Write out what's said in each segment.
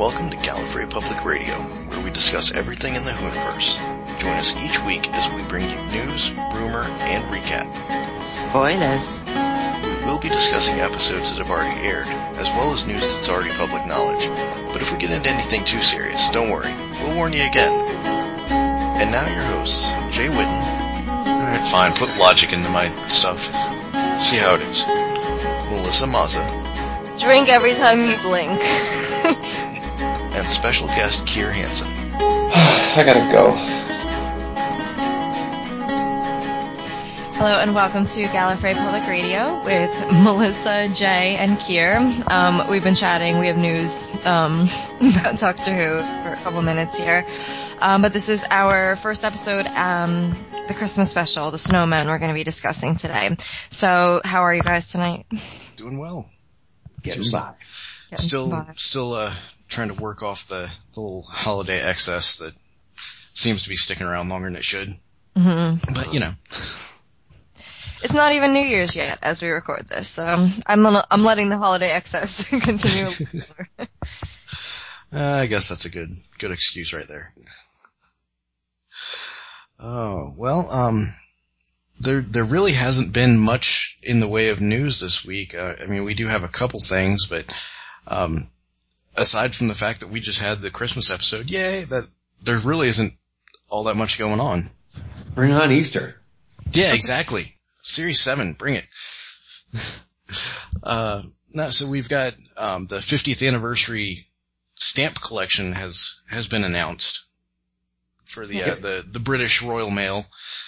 Welcome to Gallifrey Public Radio, where we discuss everything in the Whoniverse. Join us each week as we bring you news, rumor, and recap. Spoilers. We will be discussing episodes that have already aired, as well as news that's already public knowledge. But if we get into anything too serious, don't worry, we'll warn you again. And now your hosts, Jay Whitten. Alright, fine, put logic into my stuff. See how it is. Melissa Mazza. Drink every time you blink. And special guest Kier Hansen. I gotta go. Hello and welcome to Gallifrey Public Radio with Melissa, Jay, and Kier. We've been chatting. We have news about Doctor Who for a couple minutes here. But this is our first episode, the Christmas special, the Snowmen, we're going to be discussing today. So how are you guys tonight? Doing well. Getting by. Still trying to work off the little holiday excess that seems to be sticking around longer than it should. Mm-hmm. But, you know. It's not even New Year's yet as we record this, so I'm letting the holiday excess continue. I guess that's a good excuse right there. Oh, well, there really hasn't been much in the way of news this week. I mean, we do have a couple things, but, aside from the fact that we just had the Christmas episode, yay, that there really isn't all that much going on. Bring on Easter. Yeah, exactly. Series 7, bring it. So we've got, the 50th anniversary stamp collection has been announced for the British Royal Mail.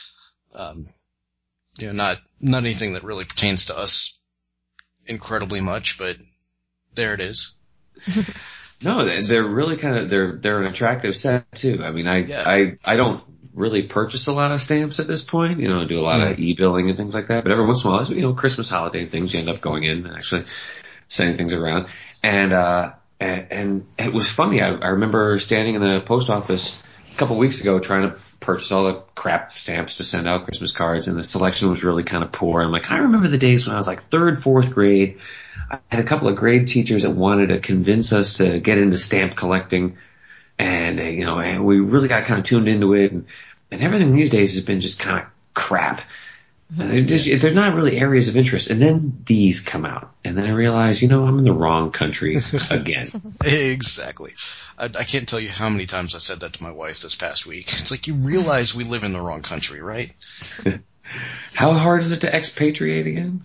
Not anything that really pertains to us incredibly much, but there it is. No, they're really they're an attractive set too. I mean, I don't really purchase a lot of stamps at this point, do a lot of e-billing and things like that, but every once in a while, Christmas holiday things, you end up going in and actually sending things around. And it was funny. I remember standing in the post office a couple of weeks ago trying to purchase all the crap stamps to send out Christmas cards, and the selection was really kind of poor. I'm like, I remember the days when I was like 3rd, 4th grade. I had a couple of grade teachers that wanted to convince us to get into stamp collecting, and we really got kind of tuned into it, and everything these days has been just kind of crap. They're not really areas of interest. And then these come out, and then I realize, I'm in the wrong country again. Exactly. I can't tell you how many times I said that to my wife this past week. It's like, you realize we live in the wrong country, right? How hard is it to expatriate again?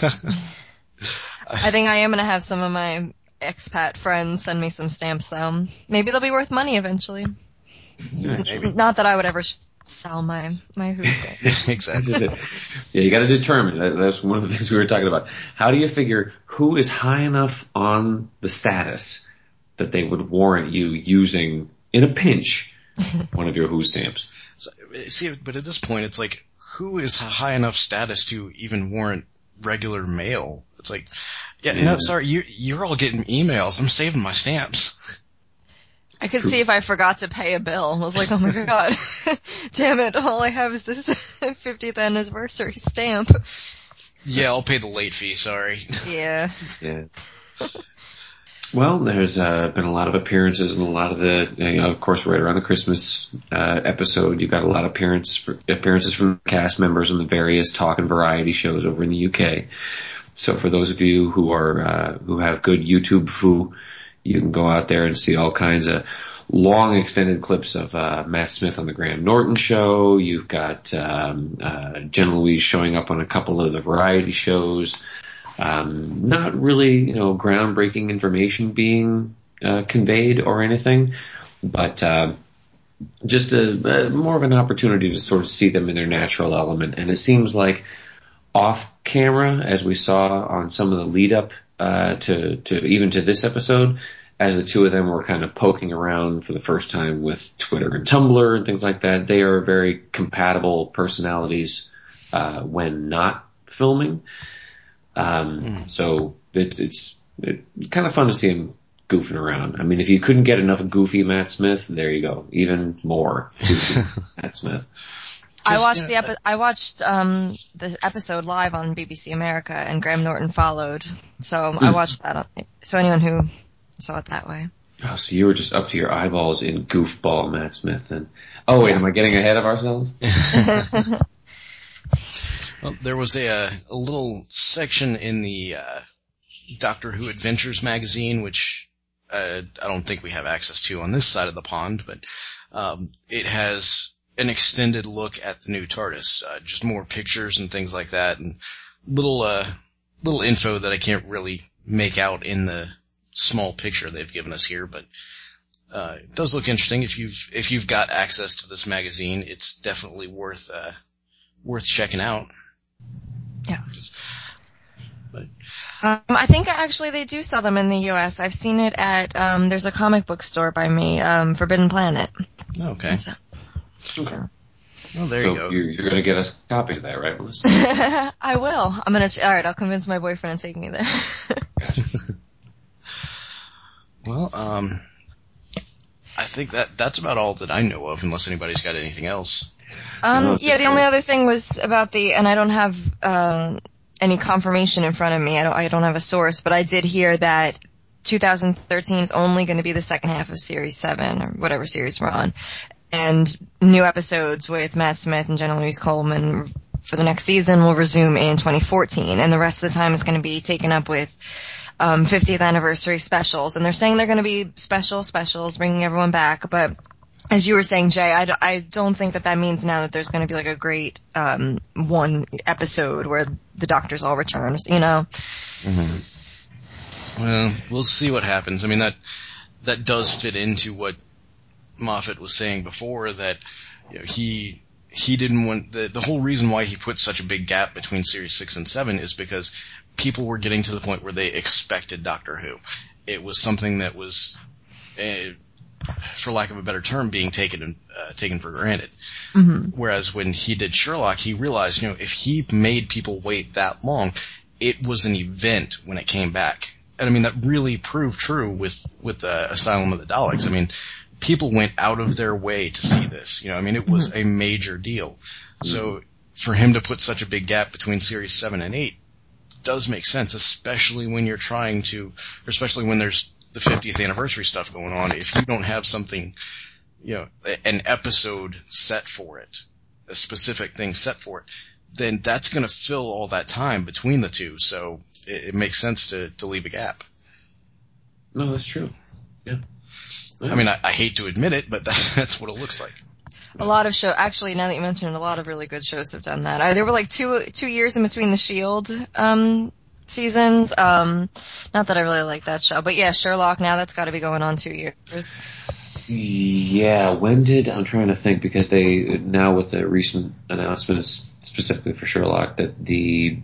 I think I am going to have some of my expat friends send me some stamps, though. Maybe they'll be worth money eventually. Yeah, maybe. Not that I would ever sell my Who stamps. Exactly. Yeah, you got to determine. That's one of the things we were talking about. How do you figure who is high enough on the status that they would warrant you using, in a pinch, one of your Who stamps? See, but at this point, it's like, who is high enough status to even warrant regular mail? It's like, no, sorry, you're all getting emails. I'm saving my stamps. I could see if I forgot to pay a bill. I was like, oh my god, damn it, all I have is this 50th anniversary stamp. Yeah, I'll pay the late fee, sorry. Yeah. Well, there's been a lot of appearances and a lot of the, of course, right around the Christmas episode, you've got a lot of appearances from cast members on the various talk and variety shows over in the UK. So for those of you who have good YouTube foo, you can go out there and see all kinds of long extended clips of Matt Smith on the Graham Norton show. You've got Jenna Louise showing up on a couple of the variety shows. Not really, groundbreaking information being conveyed or anything, but just more of an opportunity to sort of see them in their natural element. And it seems like off camera, as we saw on some of the lead up to this episode, as the two of them were kind of poking around for the first time with Twitter and Tumblr and things like that, they are very compatible personalities when not filming. So it's kind of fun to see him goofing around. I mean, if you couldn't get enough of goofy Matt Smith, there you go. Even more goofy Matt Smith. I watched the episode live on BBC America, and Graham Norton followed. So I watched that. So anyone who saw it that way. Oh, so you were just up to your eyeballs in goofball Matt Smith. And oh wait, am I getting ahead of ourselves? Well, there was a little section in the Doctor Who Adventures magazine, which I don't think we have access to on this side of the pond, but it has an extended look at the new TARDIS, just more pictures and things like that, and little info that I can't really make out in the small picture they've given us here, but it does look interesting. If you've got access to this magazine, it's definitely worth checking out. Yeah. I think actually they do sell them in the U.S. I've seen it at there's a comic book store by me, Forbidden Planet. Okay. Okay. Well, there you go. You're going to get us a copy of that, right, Melissa? I will. I'm going to. All right, I'll convince my boyfriend to take me there. Well, I think that's about all that I know of, unless anybody's got anything else. Yeah, the only other thing was about and I don't have any confirmation in front of me. I don't have a source, but I did hear that 2013 is only going to be the second half of Series 7 or whatever series we're on, and new episodes with Matt Smith and Jenna Louise Coleman for the next season will resume in 2014, and the rest of the time is going to be taken up with 50th anniversary specials, and they're saying they're going to be specials, bringing everyone back, but as you were saying, Jay, I don't think that means now that there's going to be like a great one episode where the Doctors all return, you know? Mm-hmm. Well, we'll see what happens. I mean, that does fit into what Moffat was saying before, that he didn't want the whole reason why he put such a big gap between Series 6 and 7 is because people were getting to the point where they expected Doctor Who. It was something that was, for lack of a better term, being taken for granted. Mm-hmm. Whereas when he did Sherlock, he realized, if he made people wait that long, it was an event when it came back. And I mean, that really proved true with Asylum of the Daleks. I mean, people went out of their way to see this. It was a major deal. So for him to put such a big gap between Series 7 and 8 does make sense, especially when especially when there's the 50th anniversary stuff going on. If you don't have something, an episode set for it, a specific thing set for it, then that's going to fill all that time between the two. So it makes sense to leave a gap. No, that's true. Yeah. I mean, I hate to admit it, but that's what it looks like. A lot of actually, now that you mention it, a lot of really good shows have done that. There were like two years in between the S.H.I.E.L.D. Seasons. Not that I really like that show, but yeah, Sherlock, now that's got to be going on 2 years. Yeah, I'm trying to think, because they, now with the recent announcements specifically for Sherlock, that the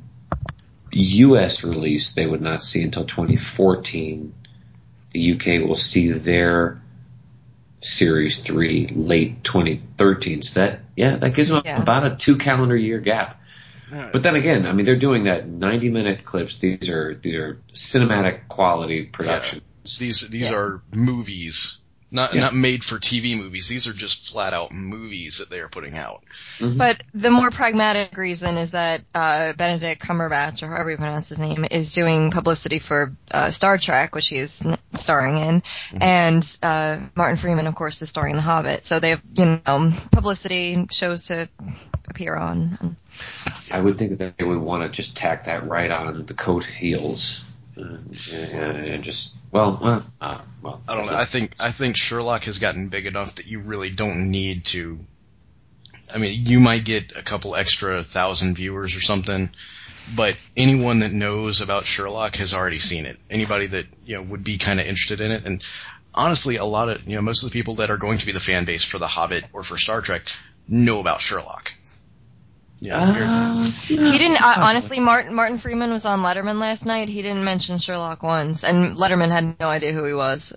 US release they would not see until 2014. The UK will see their Series 3 late 2013. So that gives them about a 2 calendar year gap. But then again, I mean, they're doing that 90-minute clips. These are cinematic quality productions. Yeah. These are movies, not made for TV movies. These are just flat out movies that they are putting out. Mm-hmm. But the more pragmatic reason is that Benedict Cumberbatch, or however you pronounce his name, is doing publicity for Star Trek, which he is starring in, and Martin Freeman, of course, is starring in The Hobbit. So they have publicity shows to appear on. I would think that they would want to just tack that right on the coat heels, and just I don't know. I think Sherlock has gotten big enough that you really don't need to. I mean, you might get a couple extra 1,000 viewers or something, but anyone that knows about Sherlock has already seen it. Anybody that would be kind of interested in it, and honestly, a lot of most of the people that are going to be the fan base for The Hobbit or for Star Trek know about Sherlock. He didn't. Honestly, Martin Freeman was on Letterman last night. He didn't mention Sherlock once, and Letterman had no idea who he was.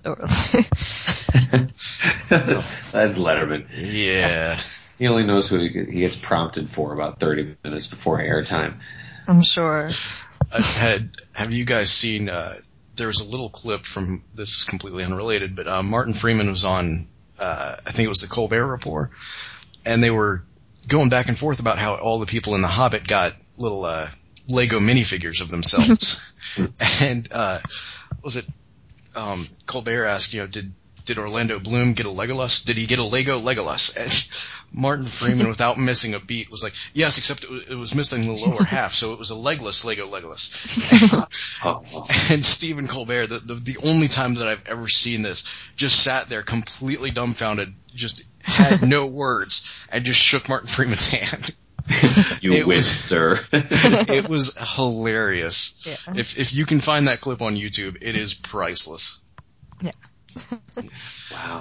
That's Letterman. Yeah. He only knows who he gets prompted for about 30 minutes before airtime. I'm sure. Have you guys seen? There's a little clip from. This is completely unrelated, but Martin Freeman was on. I think it was the Colbert Report, and they were going back and forth about how all the people in The Hobbit got little Lego minifigures of themselves. And was it Colbert asked, did Orlando Bloom get a Legolas? Did he get a Lego Legolas? And Martin Freeman, without missing a beat, was like, yes, except it was missing the lower half, so it was a legless Lego Legolas. And Stephen Colbert, the only time that I've ever seen this, just sat there completely dumbfounded, just had no words, and just shook Martin Freeman's hand. You win, sir. It was hilarious. Yeah. If you can find that clip on YouTube, it is priceless. Yeah. Wow.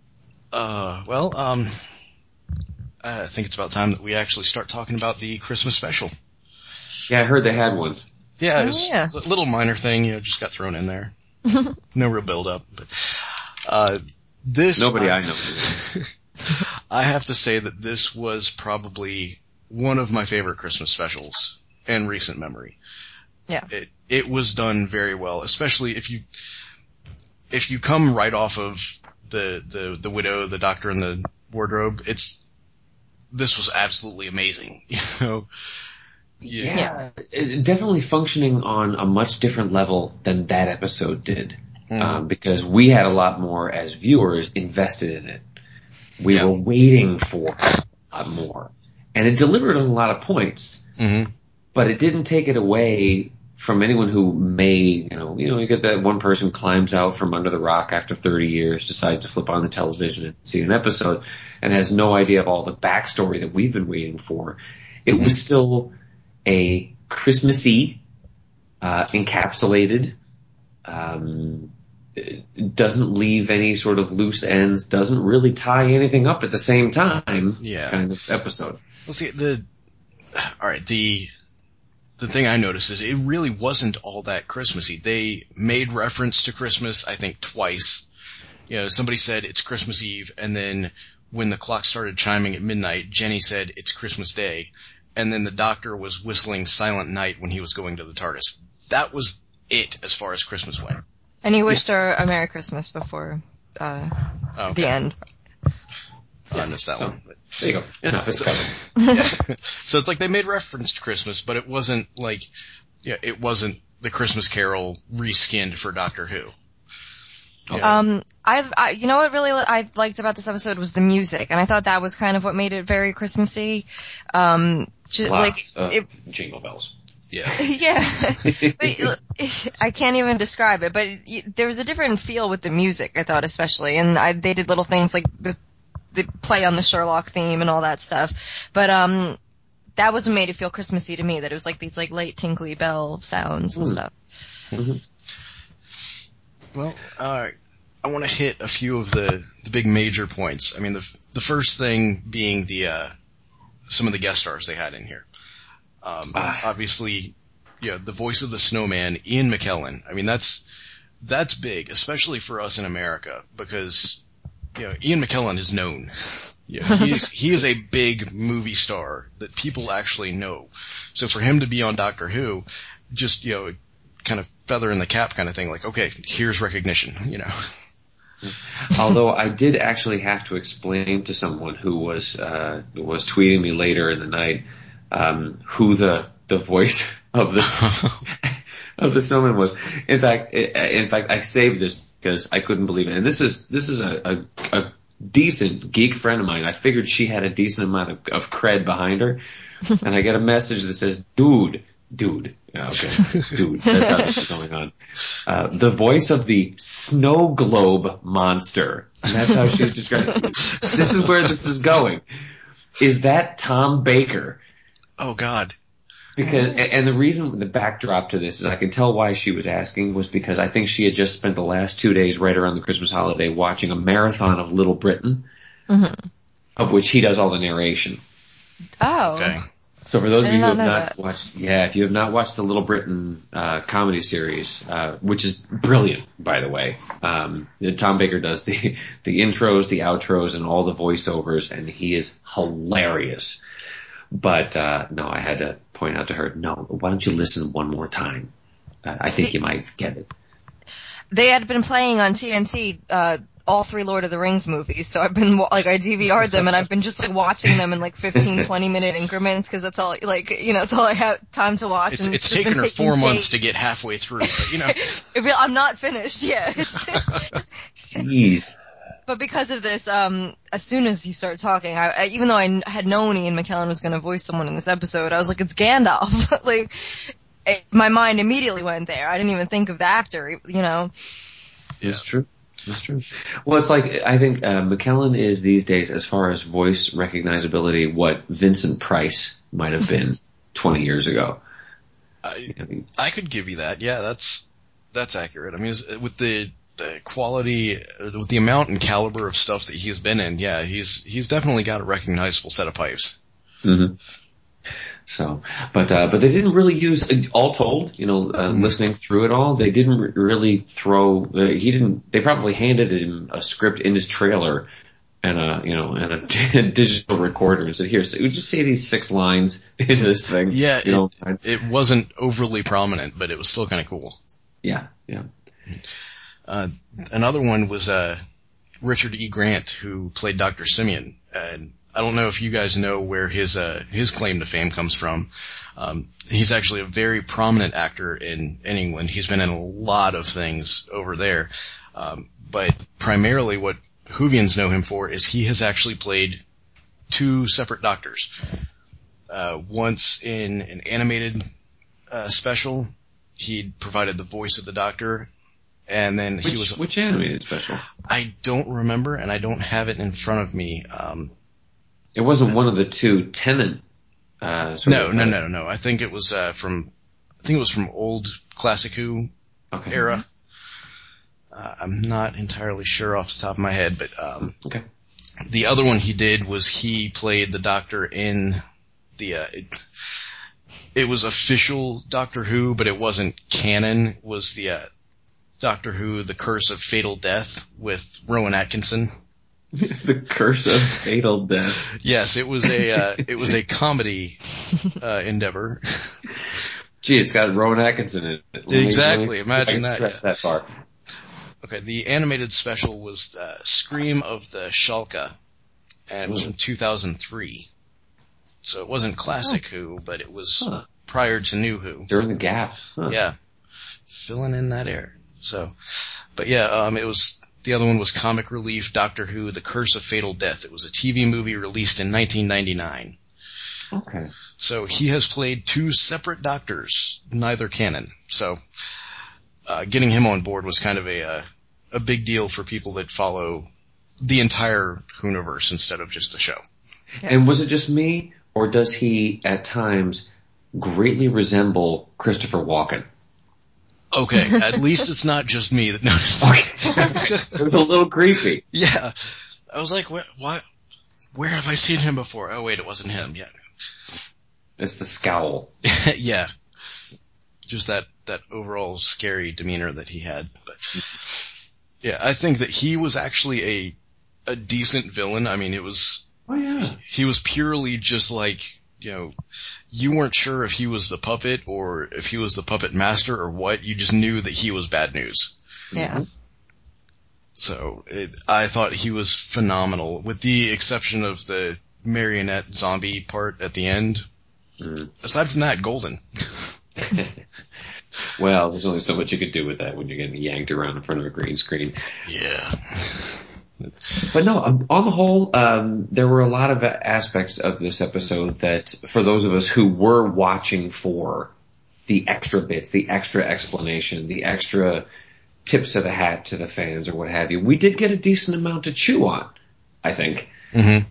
I think it's about time that we actually start talking about the Christmas special. Yeah, I heard they had one. Yeah, it was yeah. a little minor thing, just got thrown in there. No real build up, but this Nobody I know. I have to say that this was probably one of my favorite Christmas specials in recent memory. Yeah. It was done very well, especially if you come right off of the widow, the doctor, and the wardrobe. This was absolutely amazing. Yeah. Definitely functioning on a much different level than that episode did. Because we had a lot more, as viewers, invested in it. We were waiting for a lot more. And it delivered on a lot of points. Mm-hmm. But it didn't take it away from anyone who may, you get that one person climbs out from under the rock after 30 years, decides to flip on the television and see an episode, and has no idea of all the backstory that we've been waiting for. It was still a Christmassy, encapsulated, doesn't leave any sort of loose ends, doesn't really tie anything up at the same time kind of episode. Well, see, the thing I noticed is it really wasn't all that Christmassy. They made reference to Christmas, I think, twice. Somebody said it's Christmas Eve, and then when the clock started chiming at midnight, Jenny said it's Christmas Day, and then the doctor was whistling Silent Night when he was going to the TARDIS. That was it as far as Christmas went. And he wished her a Merry Christmas before the end. I missed that one. There you go. Enough is covered. So it's like they made reference to Christmas, but it wasn't it wasn't the Christmas Carol reskinned for Doctor Who. Yeah. What really I liked about this episode was the music, and I thought that was kind of what made it very Christmassy. Lots of jingle bells. Yeah. Yeah. But I can't even describe it, but there was a different feel with the music, I thought, especially, and they did little things like the play on the Sherlock theme and all that stuff. But that was what made it feel Christmassy to me, that it was like these late tinkly bell sounds and stuff. Mm-hmm. Well, I want to hit a few of the big major points. I mean, the first thing being some of the guest stars they had in here. Obviously, the voice of the Snowman, Ian McKellen. I mean, that's big, especially for us in America, because Ian McKellen is known. He is a big movie star that people actually know. So for him to be on Doctor Who, just kind of feather in the cap kind of thing, like, okay, here's recognition. Although I did actually have to explain to someone who was tweeting me later in the night who the voice of the Snowman was. In fact, I saved this because I couldn't believe it. And this is a decent geek friend of mine. I figured she had a decent amount of cred behind her, and I get a message that says, "Dude." Yeah, okay, dude. That's how this is going on. The voice of the snow globe monster. And that's how she's described it. This is where this is going. Is that Tom Baker? Oh, God. And the backdrop to this is I can tell why she was asking was because I think she had just spent the last 2 days right around the Christmas holiday watching a marathon of Little Britain, of which he does all the narration. Oh. Okay. So for those of you who have not watched, if you have not watched the Little Britain comedy series, which is brilliant, by the way, Tom Baker does the intros, the outros, and all the voiceovers, and he is hilarious. But no, I had to point out to her, no, why don't you listen one more time? I think you might get it. They had been playing on TNT all 3 Lord of the Rings movies. So I've been, like, I DVR'd them and I've been just, like, watching them in, like, 15, 20-minute increments because that's all, like, that's all I have time to watch. It's taken her 4 months to get halfway through, but, I'm not finished yet. Jeez. But because of this, as soon as he started talking, I even though I had known Ian McKellen was going to voice someone in this episode, I was like, it's Gandalf. Like, my mind immediately went there. I didn't even think of the actor, It's true. It's true. Well, it's like, I think McKellen is these days, as far as voice recognizability, what Vincent Price might have been 20 years ago. I could give you that. Yeah, that's accurate. I mean, with the quality, with the amount and caliber of stuff that he's been in, yeah, he's definitely got a recognizable set of pipes. Mm-hmm. So, but they didn't really use, all told, listening through it all, they didn't really they probably handed him a script in his trailer and a digital recorder and said, here, so just say these 6 lines in this thing. Yeah, it wasn't overly prominent, but it was still kind of cool. Yeah, yeah. Another one was, Richard E. Grant, who played Dr. Simeon, and I don't know if you guys know where his claim to fame comes from. He's actually a very prominent actor in England. He's been in a lot of things over there. But primarily what Whovians know him for is he has actually played 2 separate doctors. Once in an animated, special, he provided the voice of the Doctor, and then which animated special? I don't remember, and I don't have it in front of me. It wasn't one of the 2 Tennant. No. I think it was from old Classic Who era. I'm not entirely sure off the top of my head, but okay. The other one he did was he played the Doctor in the. It was official Doctor Who, but it wasn't canon. It was the Doctor Who: The Curse of Fatal Death with Rowan Atkinson. The Curse of Fatal Death. Yes, it was a comedy endeavor. Gee, it's got Rowan Atkinson in it. Exactly. Imagine that. Stretch that far. Okay, the animated special was Scream of the Shalka, and it was from 2003. So it wasn't Classic Who, but it was prior to New Who. During the gap. Huh. Yeah, filling in that air. So, but yeah, the other one was Comic Relief Doctor Who: The Curse of Fatal Death. It was a TV movie released in 1999. Okay. So he has played 2 separate Doctors, neither canon. So, getting him on board was kind of a big deal for people that follow the entire Whoniverse instead of just the show. And was it just me, or does he at times greatly resemble Christopher Walken? Okay, at least it's not just me that noticed that. It was a little creepy. Yeah. I was like, where have I seen him before? Oh wait, it wasn't him. Yeah. It's the scowl. Yeah. Just that overall scary demeanor that he had. But yeah, I think that he was actually a decent villain. I mean, it was, he was purely just like, you weren't sure if he was the puppet or if he was the puppet master or what. You just knew that he was bad news. Yeah. So I thought he was phenomenal, with the exception of the marionette zombie part at the end. Aside from that, golden. Well, there's only so much you could do with that when you're getting yanked around in front of a green screen. Yeah. But no, on the whole, there were a lot of aspects of this episode that, for those of us who were watching for the extra bits, the extra explanation, the extra tips of the hat to the fans or what have you, we did get a decent amount to chew on, I think. Mm-hmm.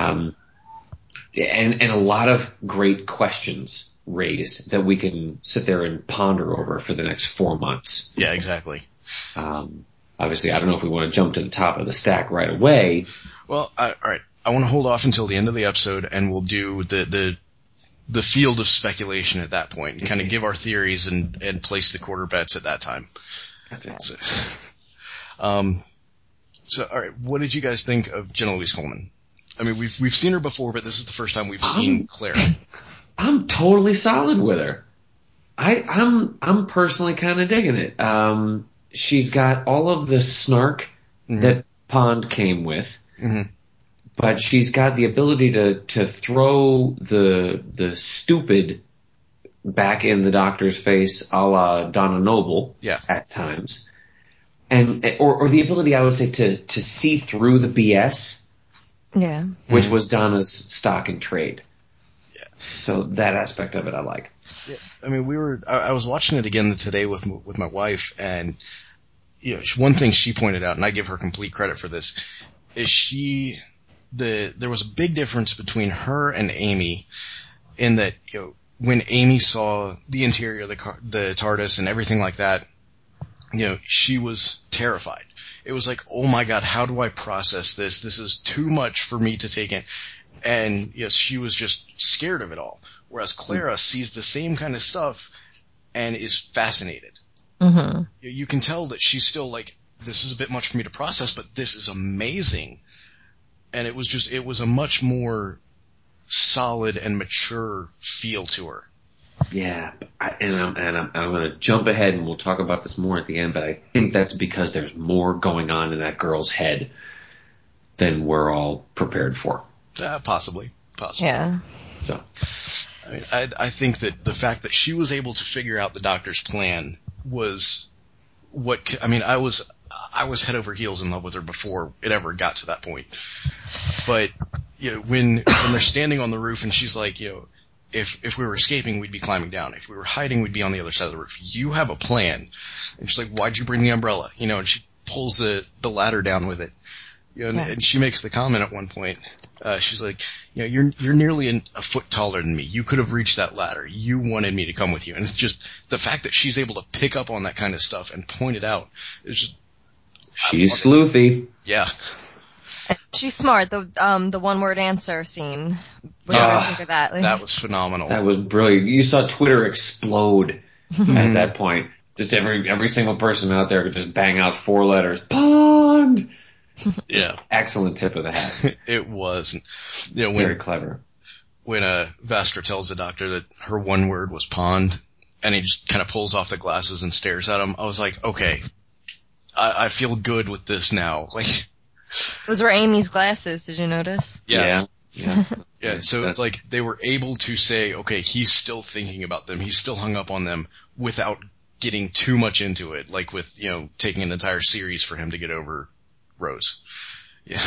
And a lot of great questions raised that we can sit there and ponder over for the next 4 months. Yeah, exactly. Obviously, I don't know if we want to jump to the top of the stack right away. Well, all right. I want to hold off until the end of the episode, and we'll do the field of speculation at that point, and kind of give our theories and place the quarter bets at that time. So, all right, what did you guys think of Jenna Louise Coleman? I mean, we've seen her before, but this is the first time we've seen Claire. I'm totally solid with her. I'm personally kind of digging it. She's got all of the snark that Pond came with. Mm-hmm. But she's got the ability to throw the stupid back in the Doctor's face a la Donna Noble at times. And, or the ability, I would say, to see through the BS. Yeah. Which was Donna's stock and trade. Yeah. So that aspect of it I like. Yeah. I mean, I was watching it again today with my wife, and, one thing she pointed out, and I give her complete credit for this, is there was a big difference between her and Amy in that, when Amy saw the interior of the TARDIS and everything like that, she was terrified. It was like, oh my God, how do I process this? This is too much for me to take in. And yes, she was just scared of it all. Whereas Clara sees the same kind of stuff and is fascinated. Mm-hmm. You can tell that she's still like, this is a bit much for me to process, but this is amazing. And it was a much more solid and mature feel to her. Yeah, I'm going to jump ahead and we'll talk about this more at the end, but I think that's because there's more going on in that girl's head than we're all prepared for. Possibly. Yeah. So, I mean, I think that the fact that she was able to figure out the Doctor's plan was I was head over heels in love with her before it ever got to that point. But, when they're standing on the roof and she's like, if we were escaping, we'd be climbing down. If we were hiding, we'd be on the other side of the roof. You have a plan. And she's like, why'd you bring the umbrella? And she pulls the ladder down with it. And she makes the comment at one point. She's like, you're nearly a foot taller than me. You could have reached that ladder. You wanted me to come with you. And it's just the fact that she's able to pick up on that kind of stuff and point it out. It's just, she's sleuthy. Yeah. She's smart. The one-word answer scene. What do you think of that? That was phenomenal. That was brilliant. You saw Twitter explode at that point. Just every single person out there could just bang out 4 letters. Pond! Yeah. Excellent tip of the hat. It was. Very clever. When Vastra tells the Doctor that her one word was pond, and he just kind of pulls off the glasses and stares at him, I was like, okay, I feel good with this now. Like, those were Amy's glasses, did you notice? Yeah. Yeah. So it's like they were able to say, okay, he's still thinking about them. He's still hung up on them without getting too much into it. Like with, taking an entire series for him to get over Rose. Yeah.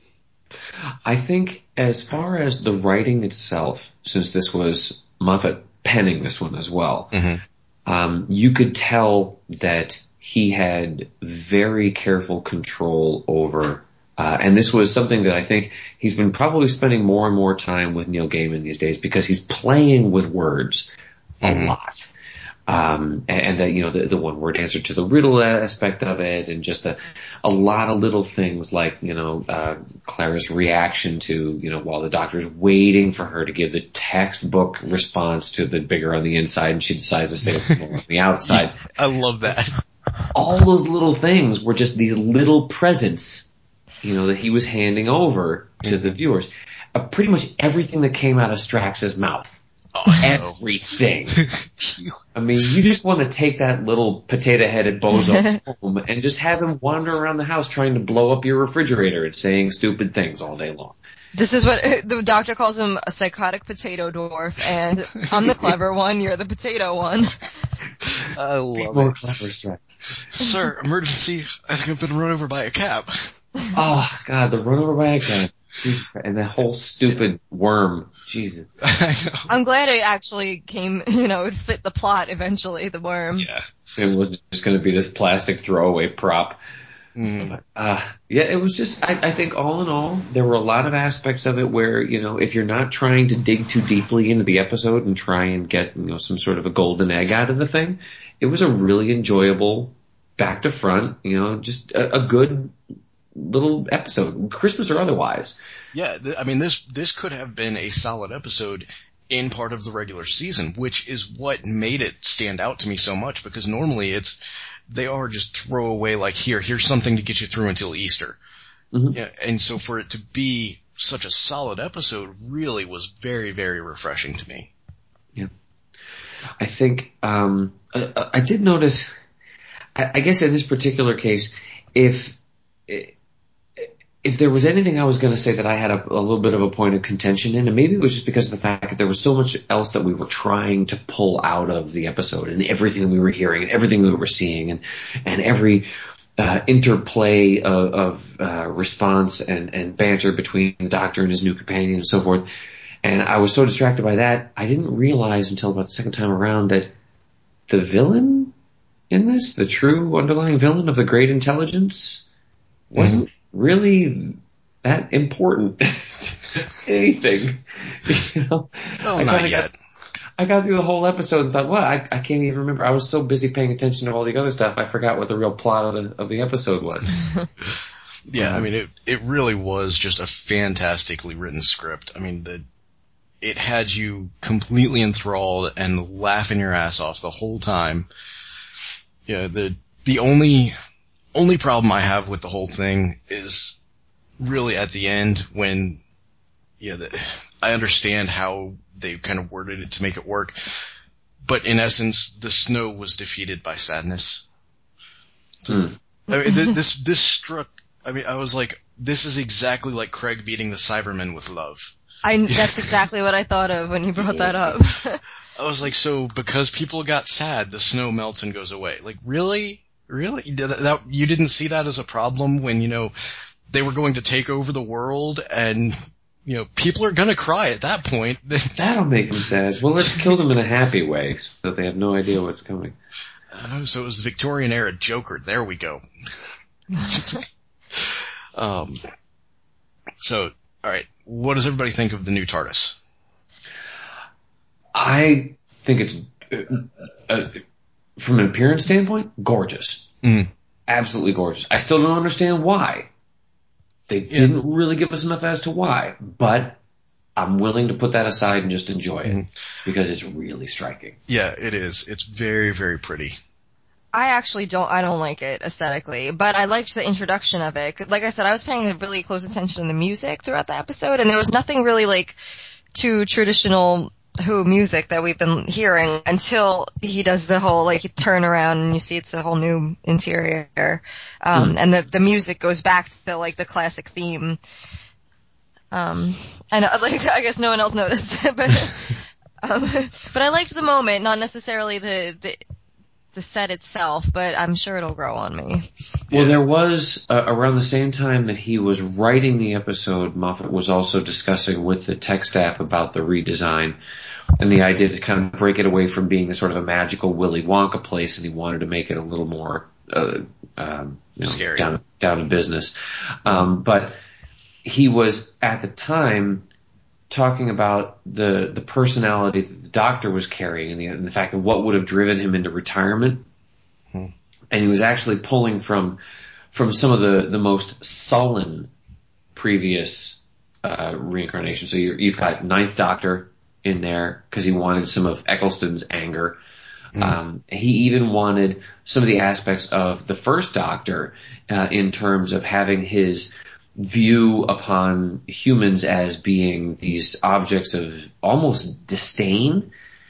I think as far as the writing itself, since this was Moffat penning this one as well, you could tell that he had very careful control over, and this was something that I think he's been probably spending more and more time with Neil Gaiman these days because he's playing with words a lot. And that, the one word answer to the riddle aspect of it and just a lot of little things like, Clara's reaction to, while the Doctor's waiting for her to give the textbook response to the bigger on the inside and she decides to say it's smaller on the outside. I love that. All those little things were just these little presents, that he was handing over to the viewers. Pretty much everything that came out of Strax's mouth. Oh, everything. I mean, you just want to take that little potato-headed bozo home and just have him wander around the house trying to blow up your refrigerator and saying stupid things all day long. This is what the Doctor calls him, a psychotic potato dwarf, and I'm the clever one, you're the potato one. I love More it. clever Strax. Sir, emergency, I think I've been run over by a cab. Oh, God, the run over by a cab. And that whole stupid worm. Jesus. I'm glad it actually came, it fit the plot eventually, the worm. Yeah. It was just going to be this plastic throwaway prop. It was just, I think all in all, there were a lot of aspects of it where, if you're not trying to dig too deeply into the episode and try and get, some sort of a golden egg out of the thing, it was a really enjoyable back to front, just a good little episode, Christmas or otherwise. Yeah, I mean, this could have been a solid episode in part of the regular season, which is what made it stand out to me so much, because normally they are just throwaway, like, here's something to get you through until Easter. Yeah, and so for it to be such a solid episode really was very, very refreshing to me. Yeah. I think, I did notice, I guess in this particular case, if if there was anything I was going to say that I had a little bit of a point of contention in, and maybe it was just because of the fact that there was so much else that we were trying to pull out of the episode, and everything we were hearing, and everything we were seeing, and every interplay of response and banter between the Doctor and his new companion and so forth. And I was so distracted by that, I didn't realize until about the second time around that the villain in this, the true underlying villain of the Great Intelligence, wasn't really that important to anything. You know? Oh, not yet. I got through the whole episode and thought, well, I can't even remember. I was so busy paying attention to all the other stuff, I forgot what the real plot of the episode was. Yeah, I mean, it really was just a fantastically written script. I mean, it had you completely enthralled and laughing your ass off the whole time. Yeah, the only problem I have with the whole thing is really at the end when, I understand how they kind of worded it to make it work, but in essence, the snow was defeated by sadness. So, I mean, this struck. I mean, I was like, this is exactly like Craig beating the Cybermen with love. That's exactly what I thought of when you brought that up. I was like, so because people got sad, the snow melts and goes away. Like, really? Really? That you didn't see that as a problem when, they were going to take over the world and, people are gonna cry at that point. That'll make them sad. Well, let's kill them in a happy way so that they have no idea what's coming. So it was the Victorian era Joker. There we go. So, alright. What does everybody think of the new TARDIS? I think it's, from an appearance standpoint, gorgeous. Absolutely gorgeous. I still don't understand why. They didn't really give us enough as to why, but I'm willing to put that aside and just enjoy it because it's really striking. Yeah, it is. It's very, very pretty. I don't like it aesthetically, but I liked the introduction of it. 'Cause like I said, I was paying really close attention to the music throughout the episode, and there was nothing really like too traditional Who music that we've been hearing until he does the whole, like, turn around and you see it's a whole new interior. And the music goes back to, like, the classic theme. And, like, I guess no one else noticed, but I liked the moment, not necessarily the set itself, but I'm sure it'll grow on me. Well, there was, around the same time that he was writing the episode, Moffat was also discussing with the tech staff about the redesign and the idea to kind of break it away from being the sort of a magical Willy Wonka place, and he wanted to make it a little more, scary, down to business. But he was, at the time, talking about the personality that the Doctor was carrying and the fact that what would have driven him into retirement. And he was actually pulling from some of the most sullen previous reincarnations. So you've got Ninth Doctor in there because he wanted some of Eccleston's anger. He even wanted some of the aspects of the First Doctor in terms of having his view upon humans as being these objects of almost disdain.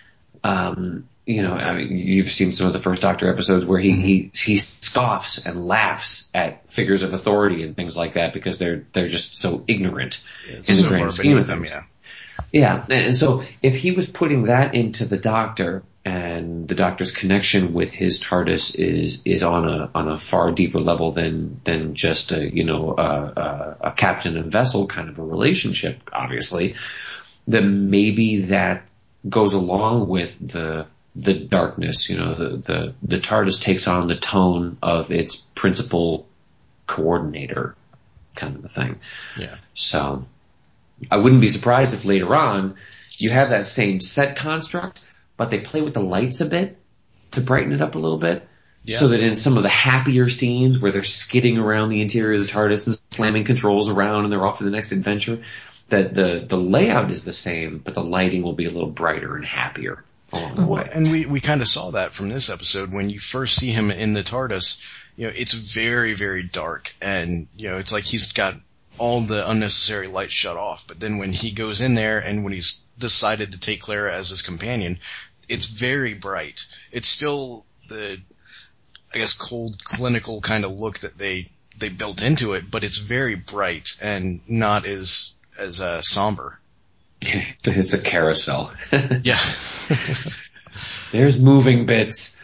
You've seen some of the First Doctor episodes where he scoffs and laughs at figures of authority and things like that because they're just so ignorant in the grand scheme of them. Yeah, and so if he was putting that into the Doctor, and the Doctor's connection with his TARDIS is on a far deeper level than just a captain and vessel kind of a relationship, obviously, then maybe that goes along with the darkness. The TARDIS takes on the tone of its principal coordinator, kind of a thing. Yeah. So I wouldn't be surprised if later on you have that same set construct, but they play with the lights a bit to brighten it up a little bit. Yeah. So that in some of the happier scenes where they're skidding around the interior of the TARDIS and slamming controls around and they're off to the next adventure, that the layout is the same, but the lighting will be a little brighter and happier along the way. And we kind of saw that from this episode. When you first see him in the TARDIS, it's very, very dark, and it's like he's got all the unnecessary lights shut off. But then when he goes in there and when he's decided to take Clara as his companion, it's very bright. It's still the, I guess, cold, clinical kind of look that they they built into it, but it's very bright and not as somber. It's a carousel. Yeah. There's moving bits.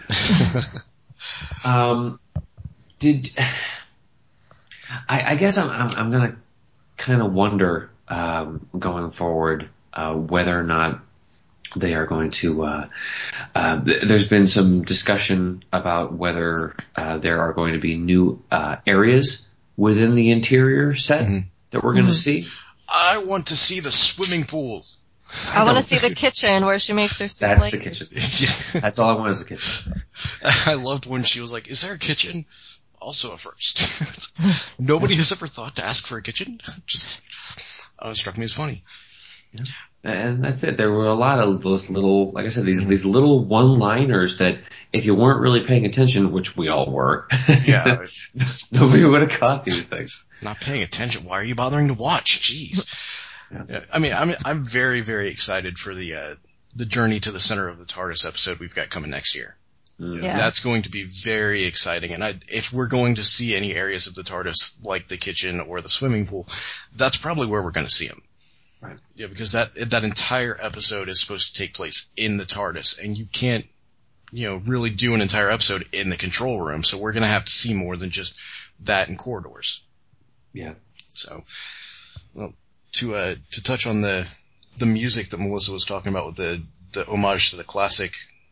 I guess I'm gonna kind of wonder going forward whether or not they are going to. There's been some discussion about whether there are going to be new areas within the interior set that we're going to see. I want to see the swimming pool. I want to see the kitchen where she makes her soup. That's the kitchen. Yeah. That's all I want is the kitchen. I loved when she was like, "Is there a kitchen?" Also a first. Nobody has ever thought to ask for a kitchen. Just struck me as funny. Yeah. And that's it. There were a lot of those little, like I said, these little one-liners that if you weren't really paying attention, which we all were, yeah, nobody would have caught these things. Not paying attention. Why are you bothering to watch? Jeez. Yeah. I mean, I'm very, very excited for the Journey to the Center of the TARDIS episode we've got coming next year. Yeah. That's going to be very exciting. And if we're going to see any areas of the TARDIS like the kitchen or the swimming pool, that's probably where we're going to see them. Right. Yeah, because that entire episode is supposed to take place in the TARDIS, and you can't, really do an entire episode in the control room. So we're going to have to see more than just that in corridors. Yeah. So, well, to touch on the music that Melissa was talking about with the homage to the classic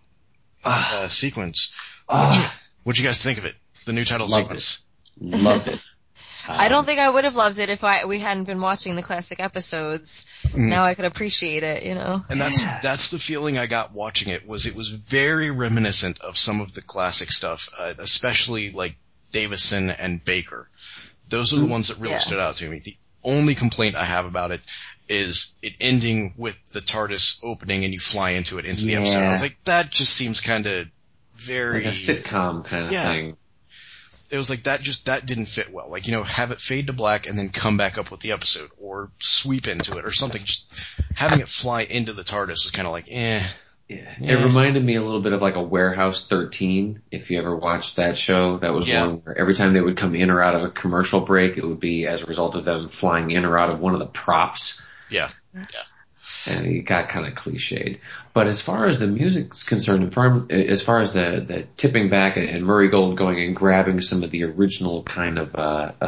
sequence, what'd you guys think of it? The new title sequence. Loved it. I don't think I would have loved it if we hadn't been watching the classic episodes. Now I could appreciate it, And that's the feeling I got watching it. Was very reminiscent of some of the classic stuff, especially like Davison and Baker. Those are the ones that really stood out to me. The only complaint I have about it is it ending with the TARDIS opening and you fly into it into the episode. I was like, that just seems kind of very like a sitcom kind of thing. It was like that didn't fit well. Like, have it fade to black and then come back up with the episode or sweep into it or something. Just having it fly into the TARDIS was kind of like, Yeah. It reminded me a little bit of like a Warehouse 13, if you ever watched that show. That was one where every time they would come in or out of a commercial break, it would be as a result of them flying in or out of one of the props. Yeah. And it got kind of cliched. But as far as the music's concerned, as far as the tipping back and Murray Gold going and grabbing some of the original kind of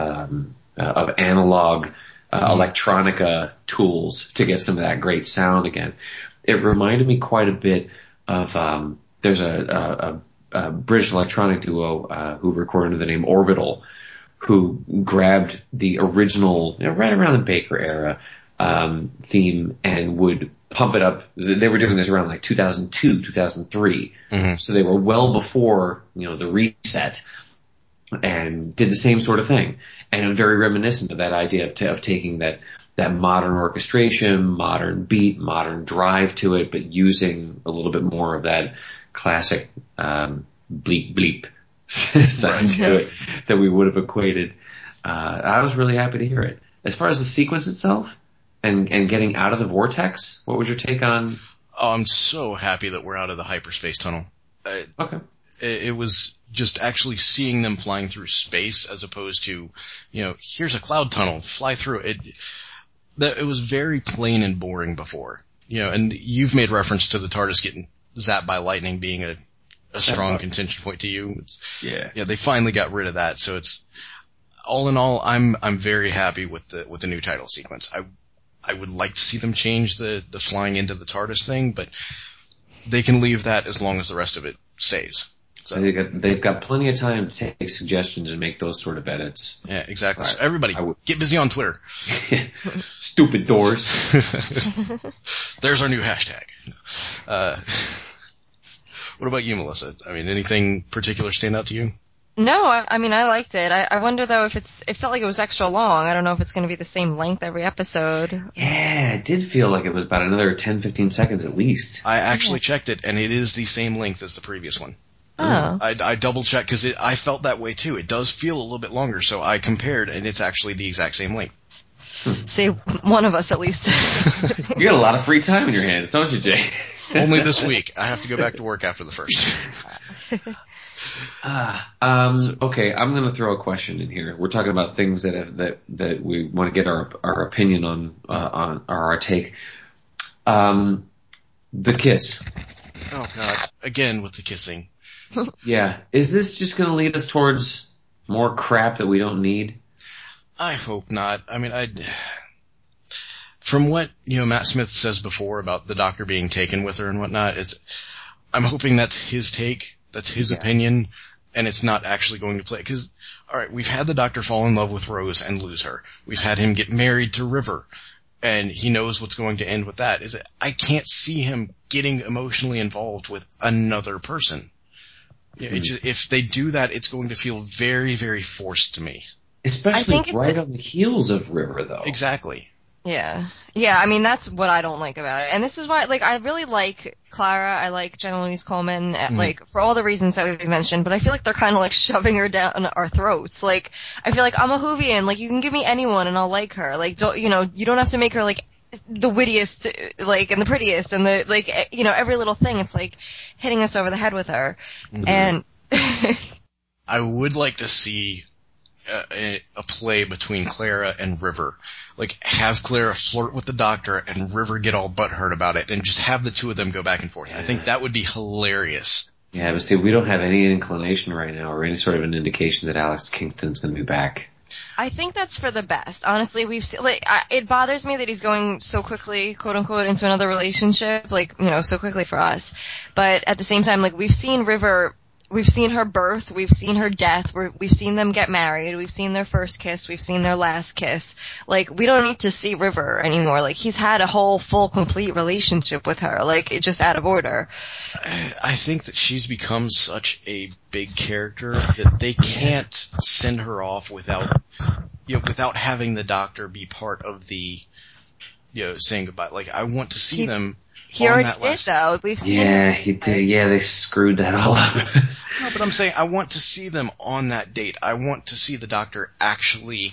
analog electronica tools to get some of that great sound again, it reminded me quite a bit of there's a British electronic duo who recorded under the name Orbital, who grabbed the original, right around the Baker era, theme and would pump it up. They were doing this around like 2002, 2003. So they were well before, the reset, and did the same sort of thing. And very reminiscent of that idea of taking that modern orchestration, modern beat, modern drive to it, but using a little bit more of that classic, bleep bleep sound to it that we would have equated. I was really happy to hear it. As far as the sequence itself, and getting out of the vortex, what was your take on? Oh, I'm so happy that we're out of the hyperspace tunnel. Okay. It was just actually seeing them flying through space as opposed to, here's a cloud tunnel, fly through it. It was very plain and boring before, and you've made reference to the TARDIS getting zapped by lightning being a strong contention point to you. They finally got rid of that. So it's all in all, I'm very happy with the new title sequence. I would like to see them change the flying into the TARDIS thing, but they can leave that as long as the rest of it stays. So they've got plenty of time to take suggestions and make those sort of edits. Yeah, exactly. So everybody, get busy on Twitter. Stupid doors. There's our new hashtag. What about you, Melissa? I mean, anything particular stand out to you? No, I mean, I liked it. I wonder though if it felt like it was extra long. I don't know if it's going to be the same length every episode. Yeah, it did feel like it was about another 10-15 seconds at least. I actually checked it, and it is the same length as the previous one. Oh. I double checked because I felt that way too. It does feel a little bit longer, so I compared, and it's actually the exact same length. See, one of us at least. You got a lot of free time in your hands, don't you, Jay? Only this week. I have to go back to work after the first. Okay, I'm going to throw a question in here. We're talking about things that we want to get our opinion on or our take. The kiss. Oh God! Again with the kissing. Yeah, is this just going to lead us towards more crap that we don't need? I hope not. I mean, from what Matt Smith says before about the Doctor being taken with her and whatnot, I'm hoping that's his take, that's his opinion, and it's not actually going to play. Because, all right, we've had the Doctor fall in love with Rose and lose her. We've had him get married to River, and he knows what's going to end with that. I can't see him getting emotionally involved with another person. If they do that, it's going to feel very, very forced to me. Especially right on the heels of River, though. Exactly. Yeah. I mean, that's what I don't like about it. And this is why, I really like Clara. I like Jenna Louise Coleman, for all the reasons that we mentioned, but I feel like they're kind of shoving her down our throats. I feel like I'm a Whovian. You can give me anyone and I'll like her. You don't have to make her, the wittiest, and the prettiest and the, every little thing. It's hitting us over the head with her. Mm-hmm. And I would like to see a play between Clara and River. Have Clara flirt with the Doctor and River get all butthurt about it and just have the two of them go back and forth. I think that would be hilarious. Yeah, but see, we don't have any inclination right now or any sort of an indication that Alex Kingston's going to be back. I think that's for the best. Honestly, we've seen, it bothers me that he's going so quickly, quote unquote, into another relationship, so quickly for us. But at the same time, we've seen River. We've seen her birth, we've seen her death, we've seen them get married, we've seen their first kiss, we've seen their last kiss. We don't need to see River anymore. He's had a whole, full, complete relationship with her. It's just out of order. I think that she's become such a big character that they can't send her off without having the Doctor be part of the, saying goodbye. I want to see them. He already did, though. We've seen. Yeah, he did. Yeah, they screwed that all up. No, but I'm saying I want to see them on that date. I want to see the Doctor actually,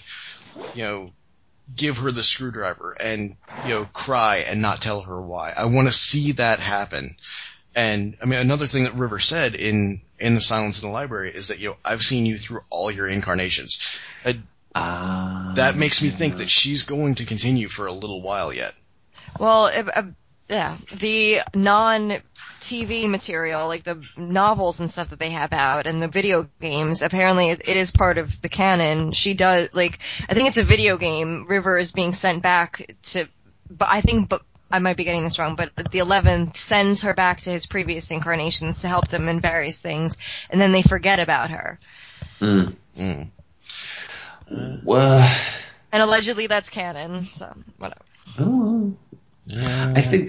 give her the screwdriver and, cry and not tell her why. I want to see that happen. And, I mean, another thing that River said in The Silence in the Library is that, I've seen you through all your incarnations. That makes me think that she's going to continue for a little while yet. Well, yeah, the non-TV material, the novels and stuff that they have out and the video games, apparently it is part of the canon. She does, I think it's a video game. River is being sent back to, but I might be getting this wrong, but the 11th sends her back to his previous incarnations to help them in various things, and then they forget about her. Well, and allegedly that's canon, so whatever. Oh. I think,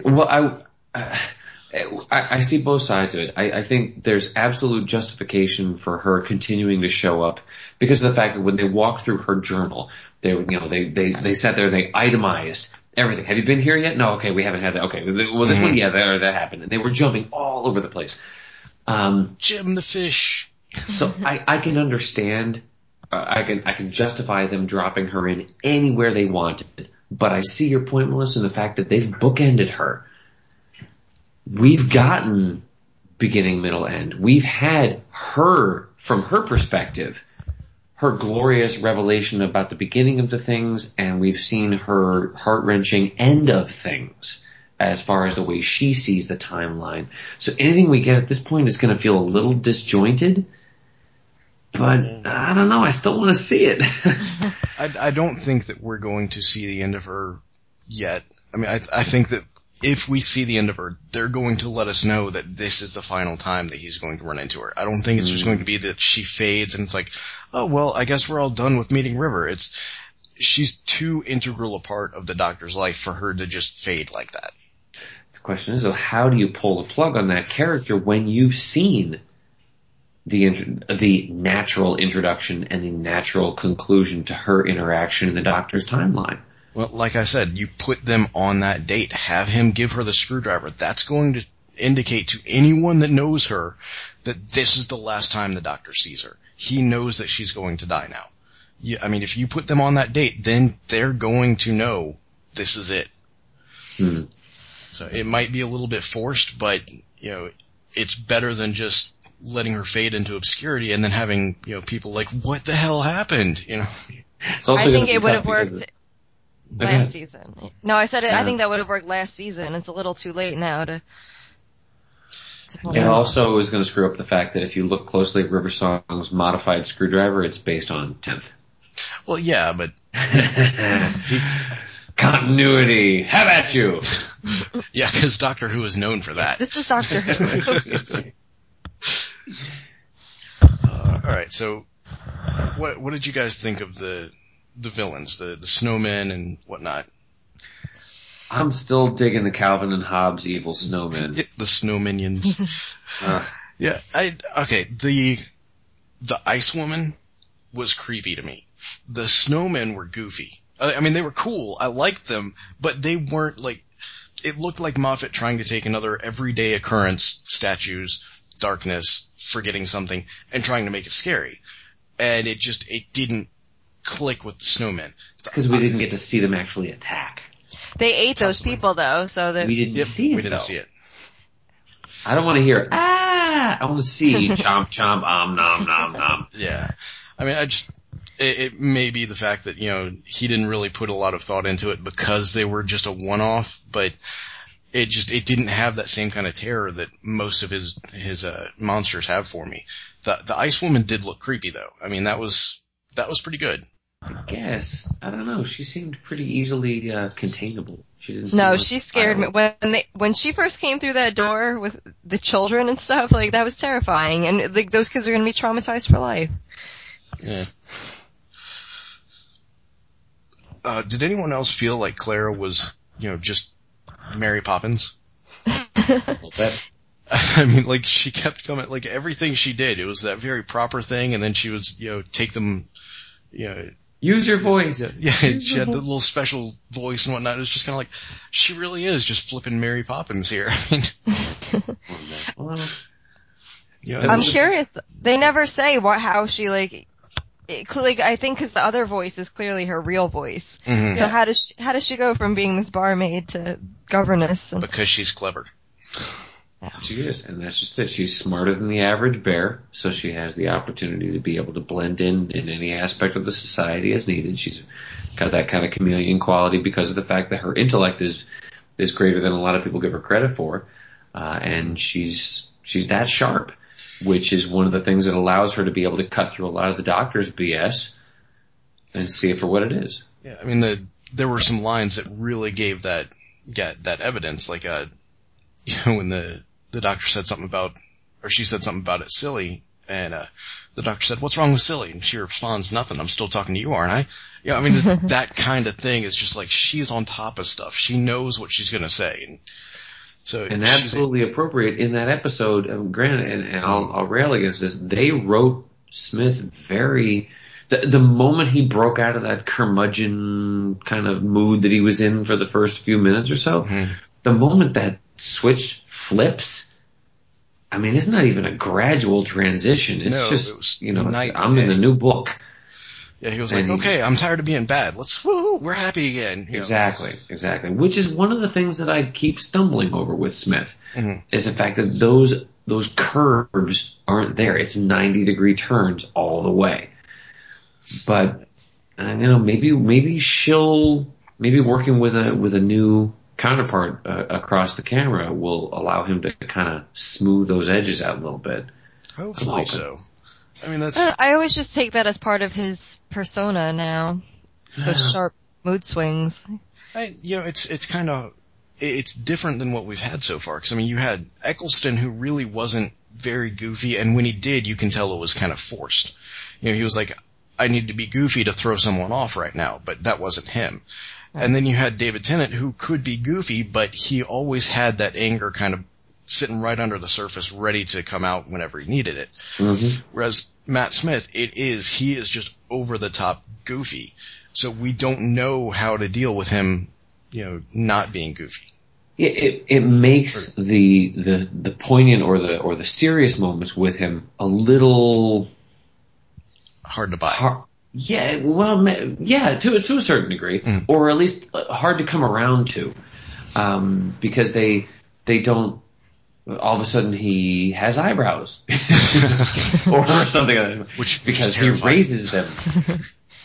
I see both sides of it. I think there's absolute justification for her continuing to show up because of the fact that when they walked through her journal, they sat there and they itemized everything. Have you been here yet? No, okay, we haven't had that. Okay, well, this one, yeah, that happened. And they were jumping all over the place. Jim the fish. So I can understand, I can justify them dropping her in anywhere they wanted. But I see your point, Melissa, in the fact that they've bookended her. We've gotten beginning, middle, end. We've had her, from her perspective, her glorious revelation about the beginning of the things, and we've seen her heart-wrenching end of things as far as the way she sees the timeline. So anything we get at this point is going to feel a little disjointed. But I don't know. I still want to see it. I don't think that we're going to see the end of her yet. I mean, I think that if we see the end of her, they're going to let us know that this is the final time that he's going to run into her. I don't think it's just going to be that she fades and it's oh, well, I guess we're all done with meeting River. She's too integral a part of the Doctor's life for her to just fade like that. The question is, how do you pull the plug on that character when you've seen the natural introduction and the natural conclusion to her interaction in the Doctor's timeline? Well, like I said, you put them on that date. Have him give her the screwdriver. That's going to indicate to anyone that knows her that this is the last time the Doctor sees her. He knows that she's going to die now. I mean, if you put them on that date, then they're going to know this is it. So it might be a little bit forced, but, it's better than just letting her fade into obscurity and then having, people like, what the hell happened? It's also I think it would have worked Okay. last season. No, I said it. I think that would have worked last season. It's a little too late now to pull It that off. also is going to screw up the fact that if you look closely at River Song's modified screwdriver, it's based on 10th. Well, yeah, but Continuity. How about you? yeah, because Doctor Who is known for that. This is Doctor Who. All right, so what did you guys think of the villains, the snowmen and whatnot? I'm still digging the Calvin and Hobbes evil snowmen. The snow minions. Yeah, the Ice Woman was creepy to me. The snowmen were goofy. I mean, they were cool. I liked them, but they weren't like, it looked like Moffat trying to take another everyday occurrence, statues, darkness, forgetting something, and trying to make it scary. And it didn't click with the snowmen. Because we didn't get to see them actually attack. They ate those people though, so that We didn't see it. We didn't see it. I don't want to hear, I want to see chomp chomp, nom nom nom. Yeah. I mean, it may be the fact that, he didn't really put a lot of thought into it because they were just a one-off, but it didn't have that same kind of terror that most of his monsters have for me. The Ice Woman did look creepy though. I mean, that was pretty good. I guess. I don't know. She seemed pretty easily containable. She didn't. No, she scared me when she first came through that door with the children and stuff. Like that was terrifying, and like those kids are going to be traumatized for life. Yeah. Did anyone else feel like Clara was, just Mary Poppins? I mean, like she kept coming, like everything she did, it was that very proper thing, and then she was, take them, use your voice. Yeah, she had the little special voice and whatnot. It was just kind of like, she really is just flipping Mary Poppins here. I'm curious. They never say how she I think because the other voice is clearly her real voice. Mm-hmm. So how does she go from being this barmaid to governess? Because she's clever. She is, and that's just it. She's smarter than the average bear, so she has the opportunity to be able to blend in any aspect of the society as needed. She's got that kind of chameleon quality because of the fact that her intellect is greater than a lot of people give her credit for, and she's that sharp, which is one of the things that allows her to be able to cut through a lot of the Doctor's BS and see it for what it is. Yeah, I mean, there were some lines that really gave that evidence, like when the Doctor said something about, or she said something about it silly, and the Doctor said, "What's wrong with silly?" And she responds, "Nothing. I'm still talking to you, aren't I?" Yeah, I mean, that kind of thing is just like she's on top of stuff. She knows what she's going to say, and absolutely appropriate in that episode. Granted, and I'll rail against this. They wrote Smith very. The moment he broke out of that curmudgeon kind of mood that he was in for the first few minutes or so, the moment that switch flips, I mean, it's not even a gradual transition. It's I'm in the new book. Yeah, he was like, okay, I'm tired of being bad. We're happy again. Exactly. Which is one of the things that I keep stumbling over with Smith, is the fact that those curves aren't there. It's 90-degree turns all the way. But, maybe working with a new counterpart across the camera will allow him to kind of smooth those edges out a little bit. Hopefully so. I mean, I always just take that as part of his persona now. Those sharp mood swings. It's different than what we've had so far. Because I mean, you had Eccleston, who really wasn't very goofy, and when he did, you can tell it was kind of forced. He was like, I need to be goofy to throw someone off right now, but that wasn't him. And then you had David Tennant, who could be goofy, but he always had that anger kind of sitting right under the surface, ready to come out whenever he needed it. Mm-hmm. Whereas Matt Smith, he is just over the top goofy. So we don't know how to deal with him, not being goofy. It makes the poignant or the serious moments with him a little hard to buy. To a certain degree, or at least hard to come around to, because they don't all of a sudden he has eyebrows or something, because he raises them.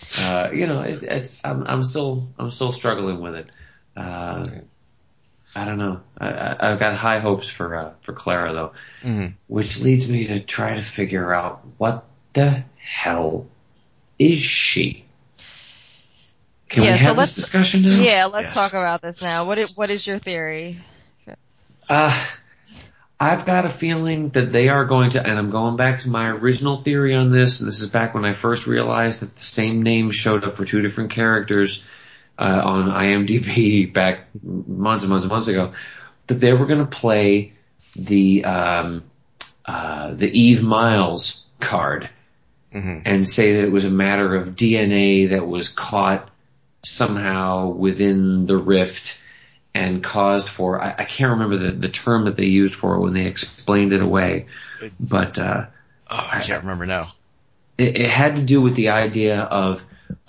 I'm still struggling with it. I don't know. I've got high hopes for Clara though, which leads me to try to figure out what the hell is she? Can we have this discussion now? Yeah, let's talk about this now. What is your theory? I've got a feeling that they are going to, and I'm going back to my original theory on this, and this is back when I first realized that the same name showed up for two different characters on IMDb back months and months and months ago, that they were going to play the Eve Miles card and say that it was a matter of DNA that was caught somehow within the rift and caused for, I can't remember the term that they used for it when they explained it away, but I can't remember now. It had to do with the idea of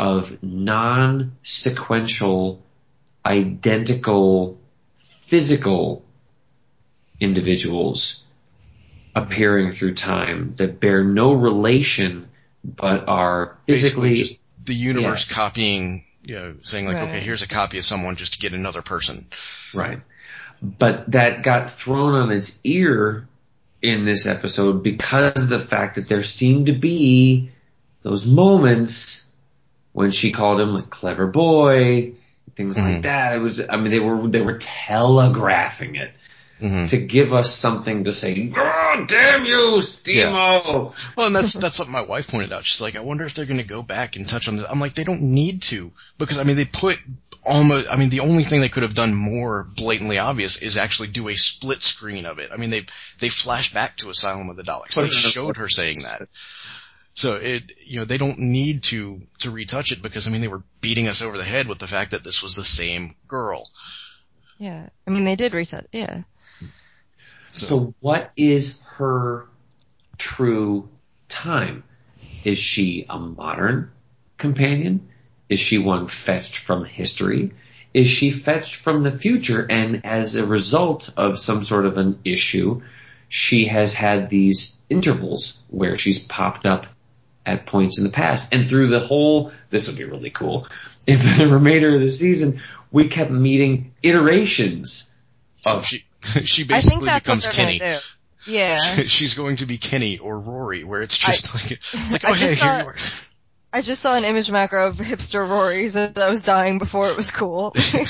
non-sequential, identical, physical individuals appearing through time that bear no relation but are physically basically just the universe copying, saying like, okay, here's a copy of someone just to get another person. Right. But that got thrown on its ear in this episode because of the fact that there seemed to be those moments when she called him a clever boy, things like that. It was, they were telegraphing it to give us something to say, "God damn you, Steamo!" Yeah. Well, and that's something my wife pointed out. She's like, I wonder if they're going to go back and touch on this. I'm like, they don't need to, because they put almost. The only thing they could have done more blatantly obvious is actually do a split screen of it. They flash back to Asylum of the Daleks. They showed her saying that. So they don't need to retouch it, because they were beating us over the head with the fact that this was the same girl. Yeah, they did retouch. Yeah. So what is her true time? Is she a modern companion? Is she one fetched from history? Is she fetched from the future, and as a result of some sort of an issue, she has had these intervals where she's popped up at points in the past? And through the whole, this would be really cool, if the remainder of the season, we kept meeting iterations of... So she basically becomes Kenny. Yeah. She's going to be Kenny or Rory, where it's just here you are. I just saw an image macro of hipster Rory's that was dying before it was cool.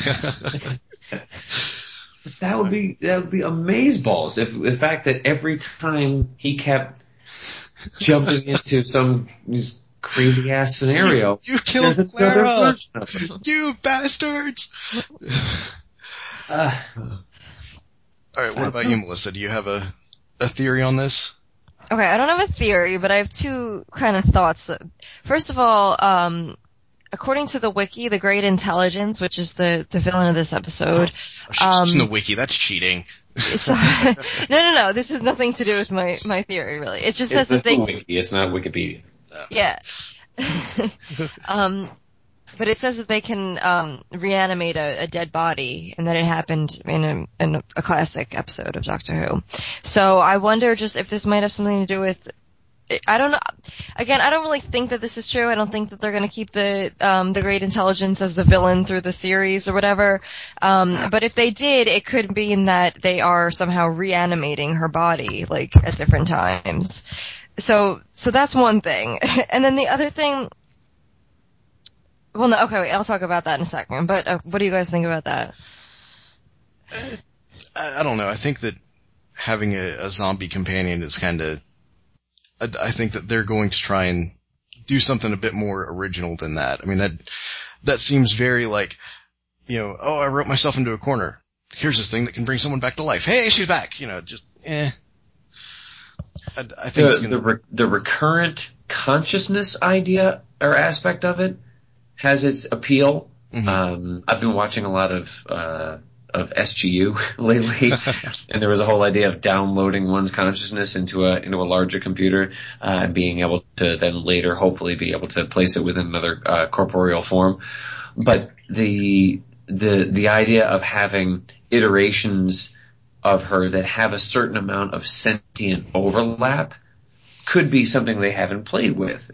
That would be amazeballs. If the fact that every time he kept jumping into some crazy ass scenario, you killed Clara, you bastards. All right, what about you, Melissa? Do you have a theory on this? Okay, I don't have a theory, but I have two kind of thoughts. First of all, according to the wiki, the Great Intelligence, which is the villain of this episode. She's in the wiki. That's cheating. No. This has nothing to do with my theory, really. It just says that wiki. It's not Wikipedia. Yeah. But it says that they can reanimate a dead body, and that it happened in a classic episode of Doctor Who. So I wonder just if this might have something to do with. I don't know. Again, I don't really think that this is true. I don't think that they're going to keep the Great Intelligence as the villain through the series or whatever. But if they did, it could mean that they are somehow reanimating her body, like, at different times. So that's one thing. And then the other thing. Well, no, okay, wait, I'll talk about that in a second, but what do you guys think about that? I don't know. I think that having a zombie companion is kind of... I think that they're going to try and do something a bit more original than that. That seems very like, I wrote myself into a corner. Here's this thing that can bring someone back to life. Hey, she's back! I think the recurrent consciousness idea or aspect of it has its appeal. I've been watching a lot of SGU lately, and there was a whole idea of downloading one's consciousness into a larger computer, and being able to then later hopefully be able to place it within another corporeal form. But the idea of having iterations of her that have a certain amount of sentient overlap could be something they haven't played with.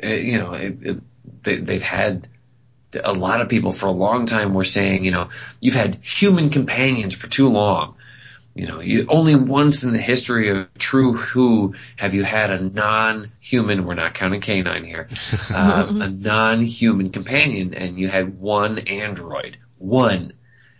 They've had a lot of people for a long time were saying, you've had human companions for too long. You only once in the history of True Who have you had a non-human, we're not counting K9 here, a non-human companion, and you had one android. One.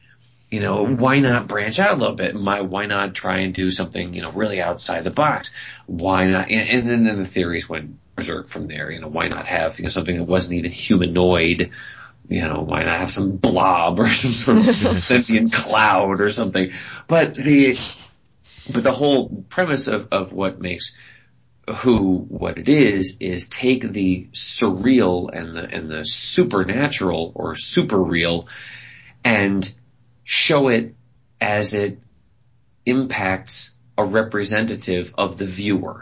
Why not branch out a little bit? Why not try and do something, really outside the box? Why not? And then the theories went berserk from there. Why not have, something that wasn't even humanoid? Why not have some blob or some sort of sentient cloud or something? But the whole premise of what makes Who what it is take the surreal and the supernatural or super real and show it as it impacts a representative of the viewer.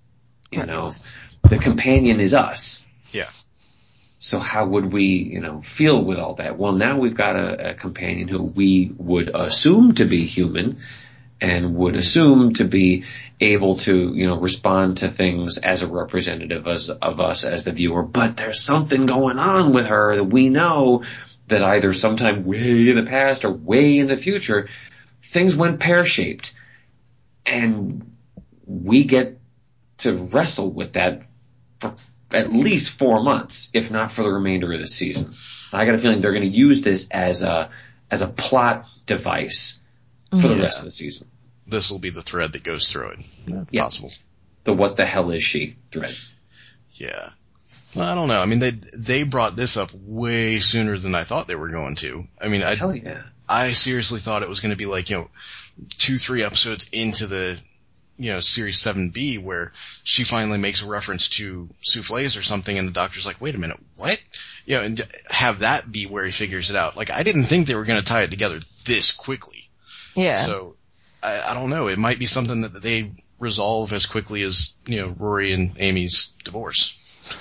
The companion is us. Yeah. So how would we, feel with all that? Well, now we've got a companion who we would assume to be human and would assume to be able to, respond to things as a representative of us as the viewer. But there's something going on with her that we know that either sometime way in the past or way in the future, things went pear-shaped. And we get to wrestle with that for at least 4 months, if not for the remainder of the season. I got a feeling they're going to use this as a plot device for the rest of the season. This will be the thread that goes through it. Yeah. Possible. The what the hell is she thread. Yeah. Well, I don't know. I mean, they brought this up way sooner than I thought they were going to. I mean, Hell yeah. I seriously thought it was going to be like, 2-3 episodes into the, Series 7B where she finally makes a reference to souffles or something and the doctor's like, wait a minute, what? And have that be where he figures it out. Like, I didn't think they were going to tie it together this quickly. Yeah. So, I don't know. It might be something that they resolve as quickly as, Rory and Amy's divorce.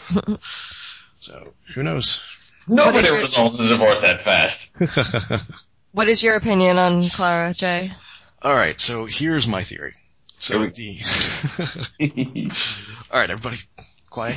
So, who knows? Nobody resolves a divorce that fast. What is your opinion on Clara, Jay? Alright, so here's my theory. So alright, everybody, quiet.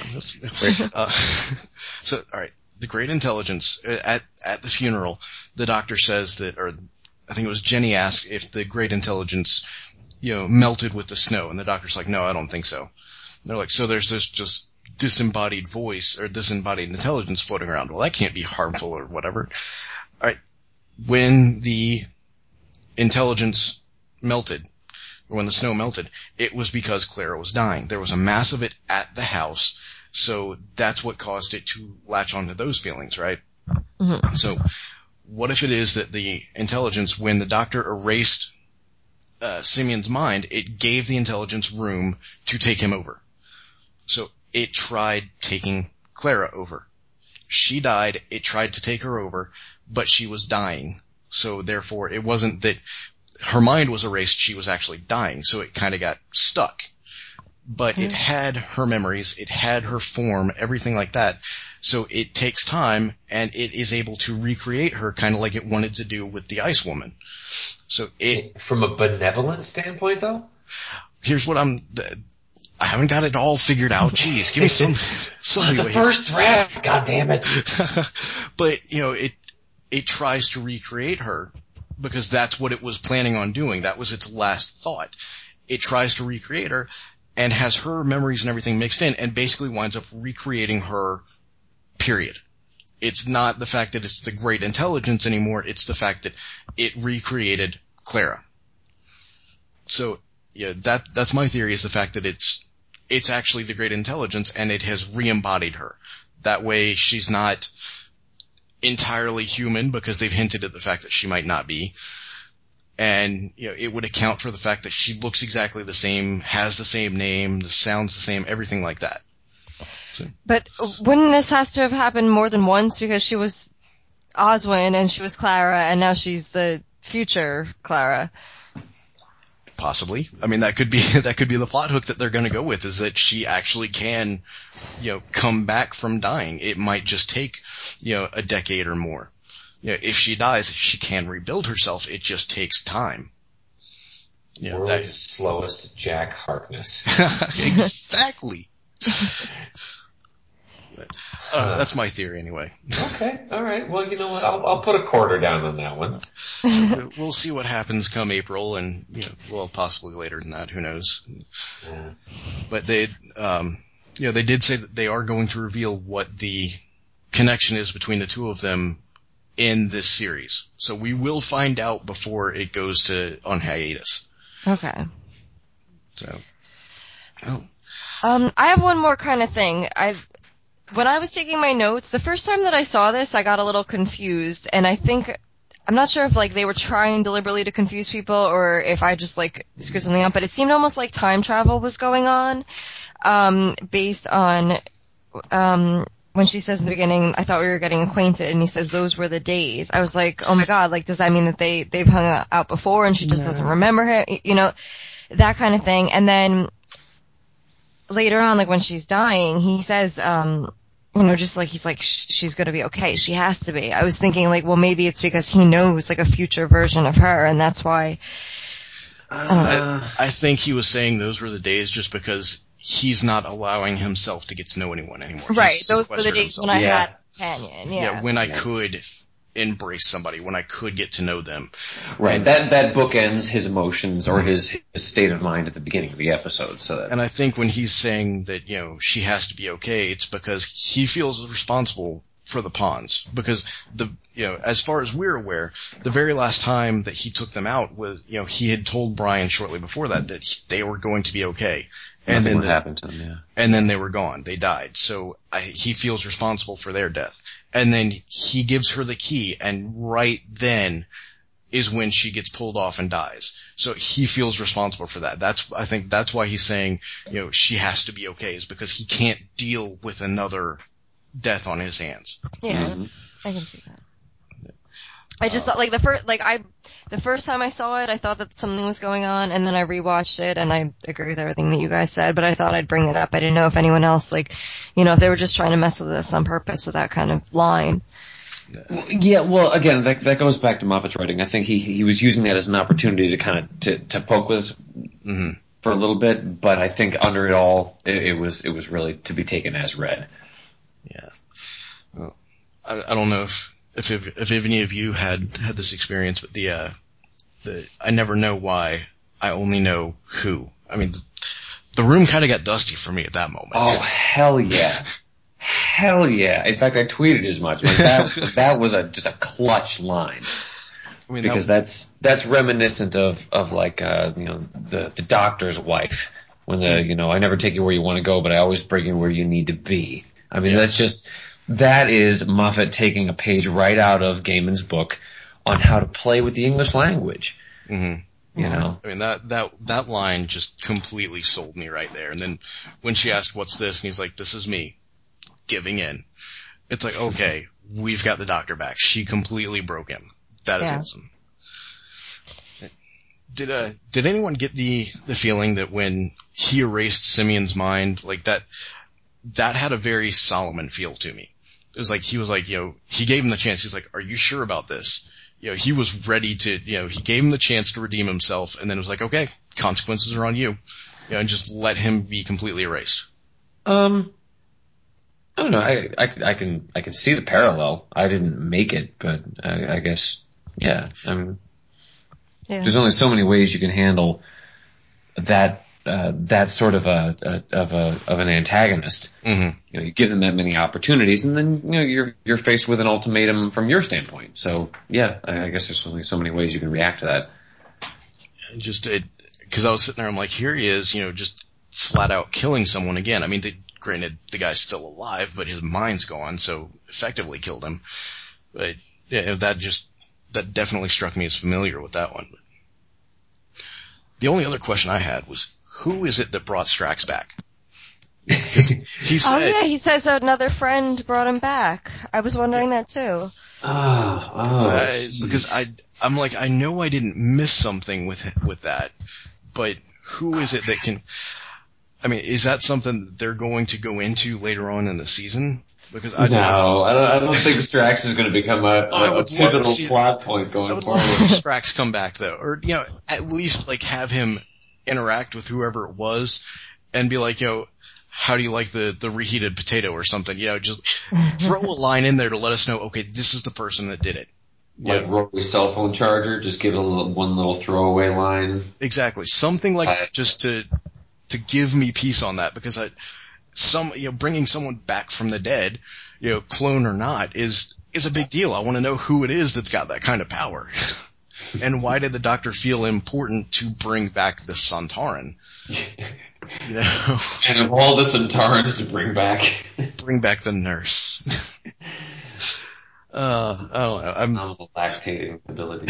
Alright, the Great Intelligence, at the funeral, the doctor says that, or I think it was Jenny asked if the Great Intelligence, melted with the snow, and the doctor's like, no, I don't think so. And they're like, so there's this just disembodied voice, or disembodied intelligence floating around. Well, that can't be harmful or whatever. Alright, when the intelligence melted, or when the snow melted, it was because Clara was dying. There was a mass of it at the house, so that's what caused it to latch onto those feelings, right? Mm-hmm. So, what if it is that the intelligence, when the doctor erased Simeon's mind, it gave the intelligence room to take him over. So, it tried taking Clara over. She died, it tried to take her over, but she was dying. So, therefore, it wasn't that her mind was erased, she was actually dying, so it kind of got stuck. But it had her memories, it had her form, everything like that. So it takes time, and it is able to recreate her kind of like it wanted to do with the Ice Woman. So From a benevolent standpoint, though? Here's what I haven't got it all figured out. Jeez, give me some the first draft, goddammit. But, it tries to recreate her, because that's what it was planning on doing. That was its last thought. It tries to recreate her, and has her memories and everything mixed in, and basically winds up recreating her, period. It's not the fact that it's the Great Intelligence anymore, it's the fact that it recreated Clara. So, yeah, that's my theory, is the fact that it's actually the Great Intelligence, and it has re-embodied her. That way she's not entirely human, because they've hinted at the fact that she might not be. And, it would account for the fact that she looks exactly the same, has the same name, sounds the same, everything like that. So. But wouldn't this have to have happened more than once, because she was Oswin and she was Clara and now she's the future Clara? Possibly. I mean, that could be the plot hook that they're going to go with, is that she actually can, come back from dying. It might just take, a decade or more. If she dies, she can rebuild herself. It just takes time. Yeah, World's slowest Jack Harkness. Exactly. That's my theory anyway. Okay, all right. Well, you know what? I'll put a quarter down on that one. So we'll see what happens come April, and well, possibly later than that. Who knows? Yeah. But they did say that they are going to reveal what the connection is between the two of them in this series. So we will find out before it goes on hiatus. Okay. So. I have one more kind of thing. When I was taking my notes, the first time that I saw this, I got a little confused, and I'm not sure if they were trying deliberately to confuse people or if I just screwed something up, but it seemed almost like time travel was going on, based on, when she says in the beginning, I thought we were getting acquainted, and he says those were the days. I was like, oh my god, does that mean that they've hung out before and she just doesn't remember him? That kind of thing. And then later on, when she's dying, he says, he's like, she's gonna be okay. She has to be. I was thinking well, maybe it's because he knows a future version of her, and that's why. I don't know. I think he was saying those were the days just because he's not allowing himself to get to know anyone anymore. Right. Those were the days when I had a companion. Yeah. When I could embrace somebody, when I could get to know them. Right. That bookends his emotions or his state of mind at the beginning of the episode. And I think when he's saying that, she has to be okay, it's because he feels responsible for the pawns. Because as far as we're aware, the very last time that he took them out was, he had told Brian shortly before that they were going to be okay. And then what happened to them, yeah. And then they were gone. They died. So he feels responsible for their death. And then he gives her the key, and right then is when she gets pulled off and dies. So he feels responsible for that. I think that's why he's saying, she has to be okay, is because he can't deal with another death on his hands. Yeah, mm-hmm. I can see that. I just thought, the first time I saw it, I thought that something was going on, and then I rewatched it, and I agree with everything that you guys said, but I thought I'd bring it up. I didn't know if anyone else, if they were just trying to mess with us on purpose with that kind of line. Yeah, well, again, that goes back to Moffat's writing. I think he was using that as an opportunity to kind of, to poke with mm-hmm. for a little bit, but I think under it all, it was really to be taken as read. Yeah. Well, I don't know if any of you had this experience, but the I never know why, I only know who. I mean, the room kind of got dusty for me at that moment. Oh, hell yeah. Hell yeah. In fact, I tweeted as much. That was just a clutch line. I mean, because that's reminiscent of the doctor's wife. When I never take you where you want to go, but I always bring you where you need to be. I mean, that is Moffat taking a page right out of Gaiman's book on how to play with the English language. Mm-hmm. I mean, that line just completely sold me right there. And then when she asked, what's this? And he's like, this is me giving in. It's like, okay, we've got the doctor back. She completely broke him. That is awesome. Did anyone get the feeling that when he erased Simeon's mind, that had a very Solomon feel to me? It was he was he gave him the chance. He's like, are you sure about this? He was ready to, he gave him the chance to redeem himself, and then it was like, okay, consequences are on you, and just let him be completely erased. I don't know. I can see the parallel. I didn't make it, but I guess, yeah. There's only so many ways you can handle that sort of an antagonist. Mm-hmm. You give them that many opportunities, and then you're faced with an ultimatum from your standpoint. So yeah, I guess there's only so many ways you can react to that. Just because I was sitting there, I'm like, here he is, just flat out killing someone again. I mean, granted, the guy's still alive, but his mind's gone, so effectively killed him. But yeah, that definitely struck me as familiar with that one. But the only other question I had was, who is it that brought Strax back? He said, he says another friend brought him back. I was wondering that too. Because I'm like, I know I didn't miss something with that, but who is it that can? I mean, is that something that they're going to go into later on in the season? Because I don't think Strax is going to become a pivotal plot point going forward. I would love to see Strax come back though, or at least like have him interact with whoever it was, and be like, how do you like the reheated potato or something? Just throw a line in there to let us know, okay, this is the person that did it. Like Rory's cell phone charger, just give it one little throwaway line. Exactly, something like just to give me peace on that, because bringing someone back from the dead, clone or not, is a big deal. I want to know who it is that's got that kind of power, and why did the Doctor feel important to bring back the Sontaran? And of all the Sontarans to bring back the nurse. I don't know. I'm lactating ability.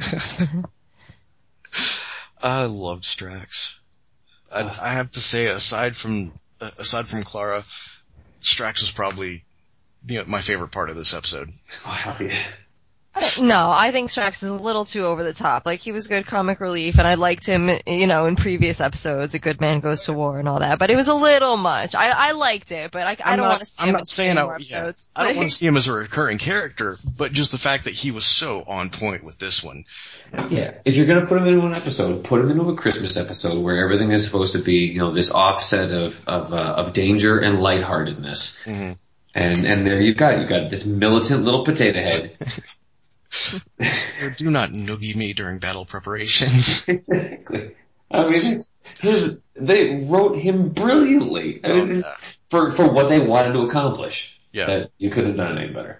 I loved Strax. I have to say, aside from Clara, Strax was probably my favorite part of this episode. Oh, hell yeah. No, I think Strax is a little too over the top. Like, he was good comic relief, and I liked him, in previous episodes, A Good Man Goes to War and all that, but it was a little much. I liked it, but I don't want to see him in more episodes. I don't want to see him as a recurring character, but just the fact that he was so on point with this one. Yeah, if you're gonna put him into one episode, put him into a Christmas episode where everything is supposed to be, this offset of danger and lightheartedness. Mm-hmm. And there you've got this militant little potato head. Do not noogie me during battle preparations. Exactly. I mean, they wrote him brilliantly. I mean, for what they wanted to accomplish. Yeah. That you couldn't have done any better.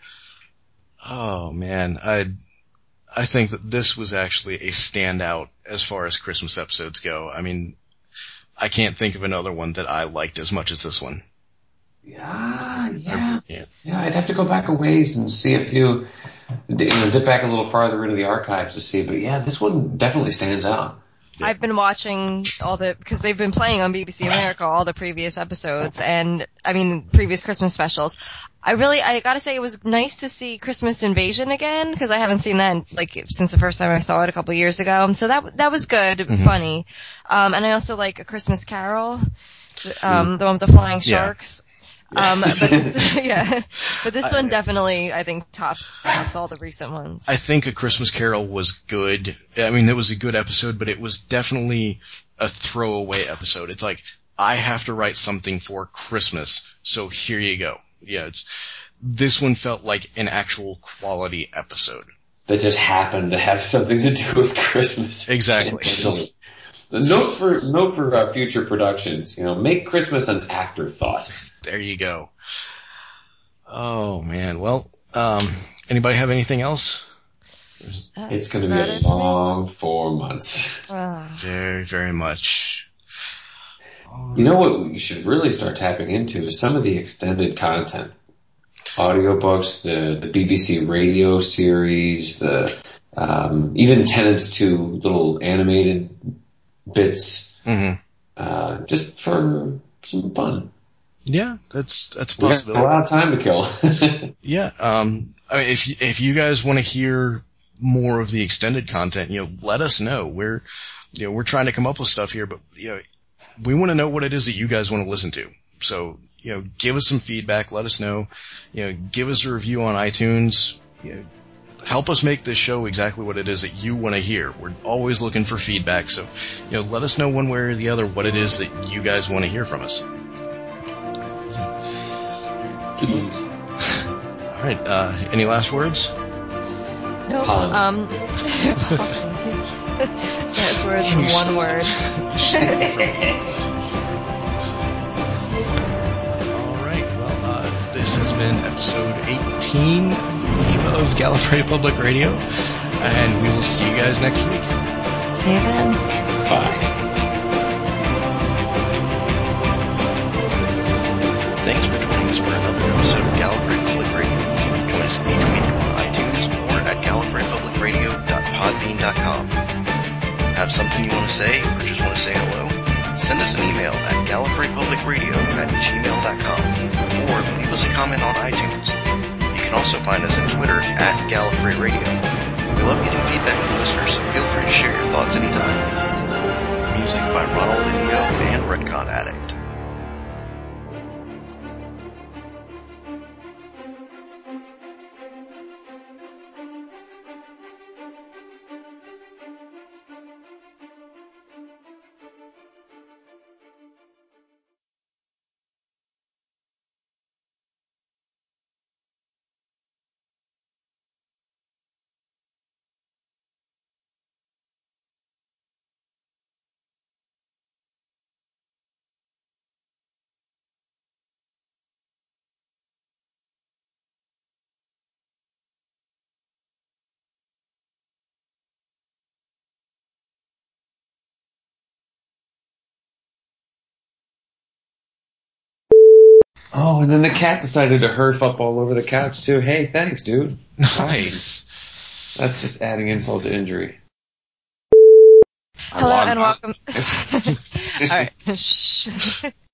Oh man, I think that this was actually a standout as far as Christmas episodes go. I mean, I can't think of another one that I liked as much as this one. Yeah, I'd have to go back a ways and see if you dip back a little farther into the archives to see, but yeah, this one definitely stands out. Yeah. I've been watching because they've been playing on BBC America all the previous episodes, and previous Christmas specials. I gotta say it was nice to see Christmas Invasion again, because I haven't seen that since the first time I saw it a couple years ago. So that was good, mm-hmm. Funny. And I also like A Christmas Carol, the one with the flying sharks. But this one definitely, I think, tops all the recent ones. I think A Christmas Carol was good. I mean, it was a good episode, but it was definitely a throwaway episode. It's like, I have to write something for Christmas, so here you go. Yeah, this one felt like an actual quality episode. That just happened to have something to do with Christmas. Exactly. Note for future productions, make Christmas an afterthought. There you go. Oh man. Well, anybody have anything else? It's going to be a long 4 months. Very, very much. You know what we should really start tapping into is some of the extended content. Audiobooks, the BBC radio series, the even Tennant's 2 little animated bits, mm-hmm. Just for some fun. Yeah, that's a possibility. A lot of time to kill. Yeah, if you guys want to hear more of the extended content, let us know. We're trying to come up with stuff here, but we want to know what it is that you guys want to listen to. So, give us some feedback. Let us know. Give us a review on iTunes. Help us make this show exactly what it is that you want to hear. We're always looking for feedback. So, let us know one way or the other what it is that you guys want to hear from us. Please. All right. Any last words? No. Last words in one word. All right. Well, this has been episode 18 of Gallifrey Public Radio, and we will see you guys next week. See you then. Bye. Thanks for joining us for another episode of Gallifrey Public Radio. Join us each week on iTunes or at gallifreypublicradio.podbean.com. Have something you want to say or just want to say hello? Send us an email at gallifreypublicradio@gmail.com or leave us a comment on iTunes. You can also find us at Twitter at Gallifrey Radio. We love getting feedback from listeners, so feel free to share your thoughts anytime. Music by Ronald Dio and Retcon Addict. Oh, and then the cat decided to hurf up all over the couch too. Hey, thanks, dude. Nice. That's just adding insult to injury. Hello and welcome. All right. Shh.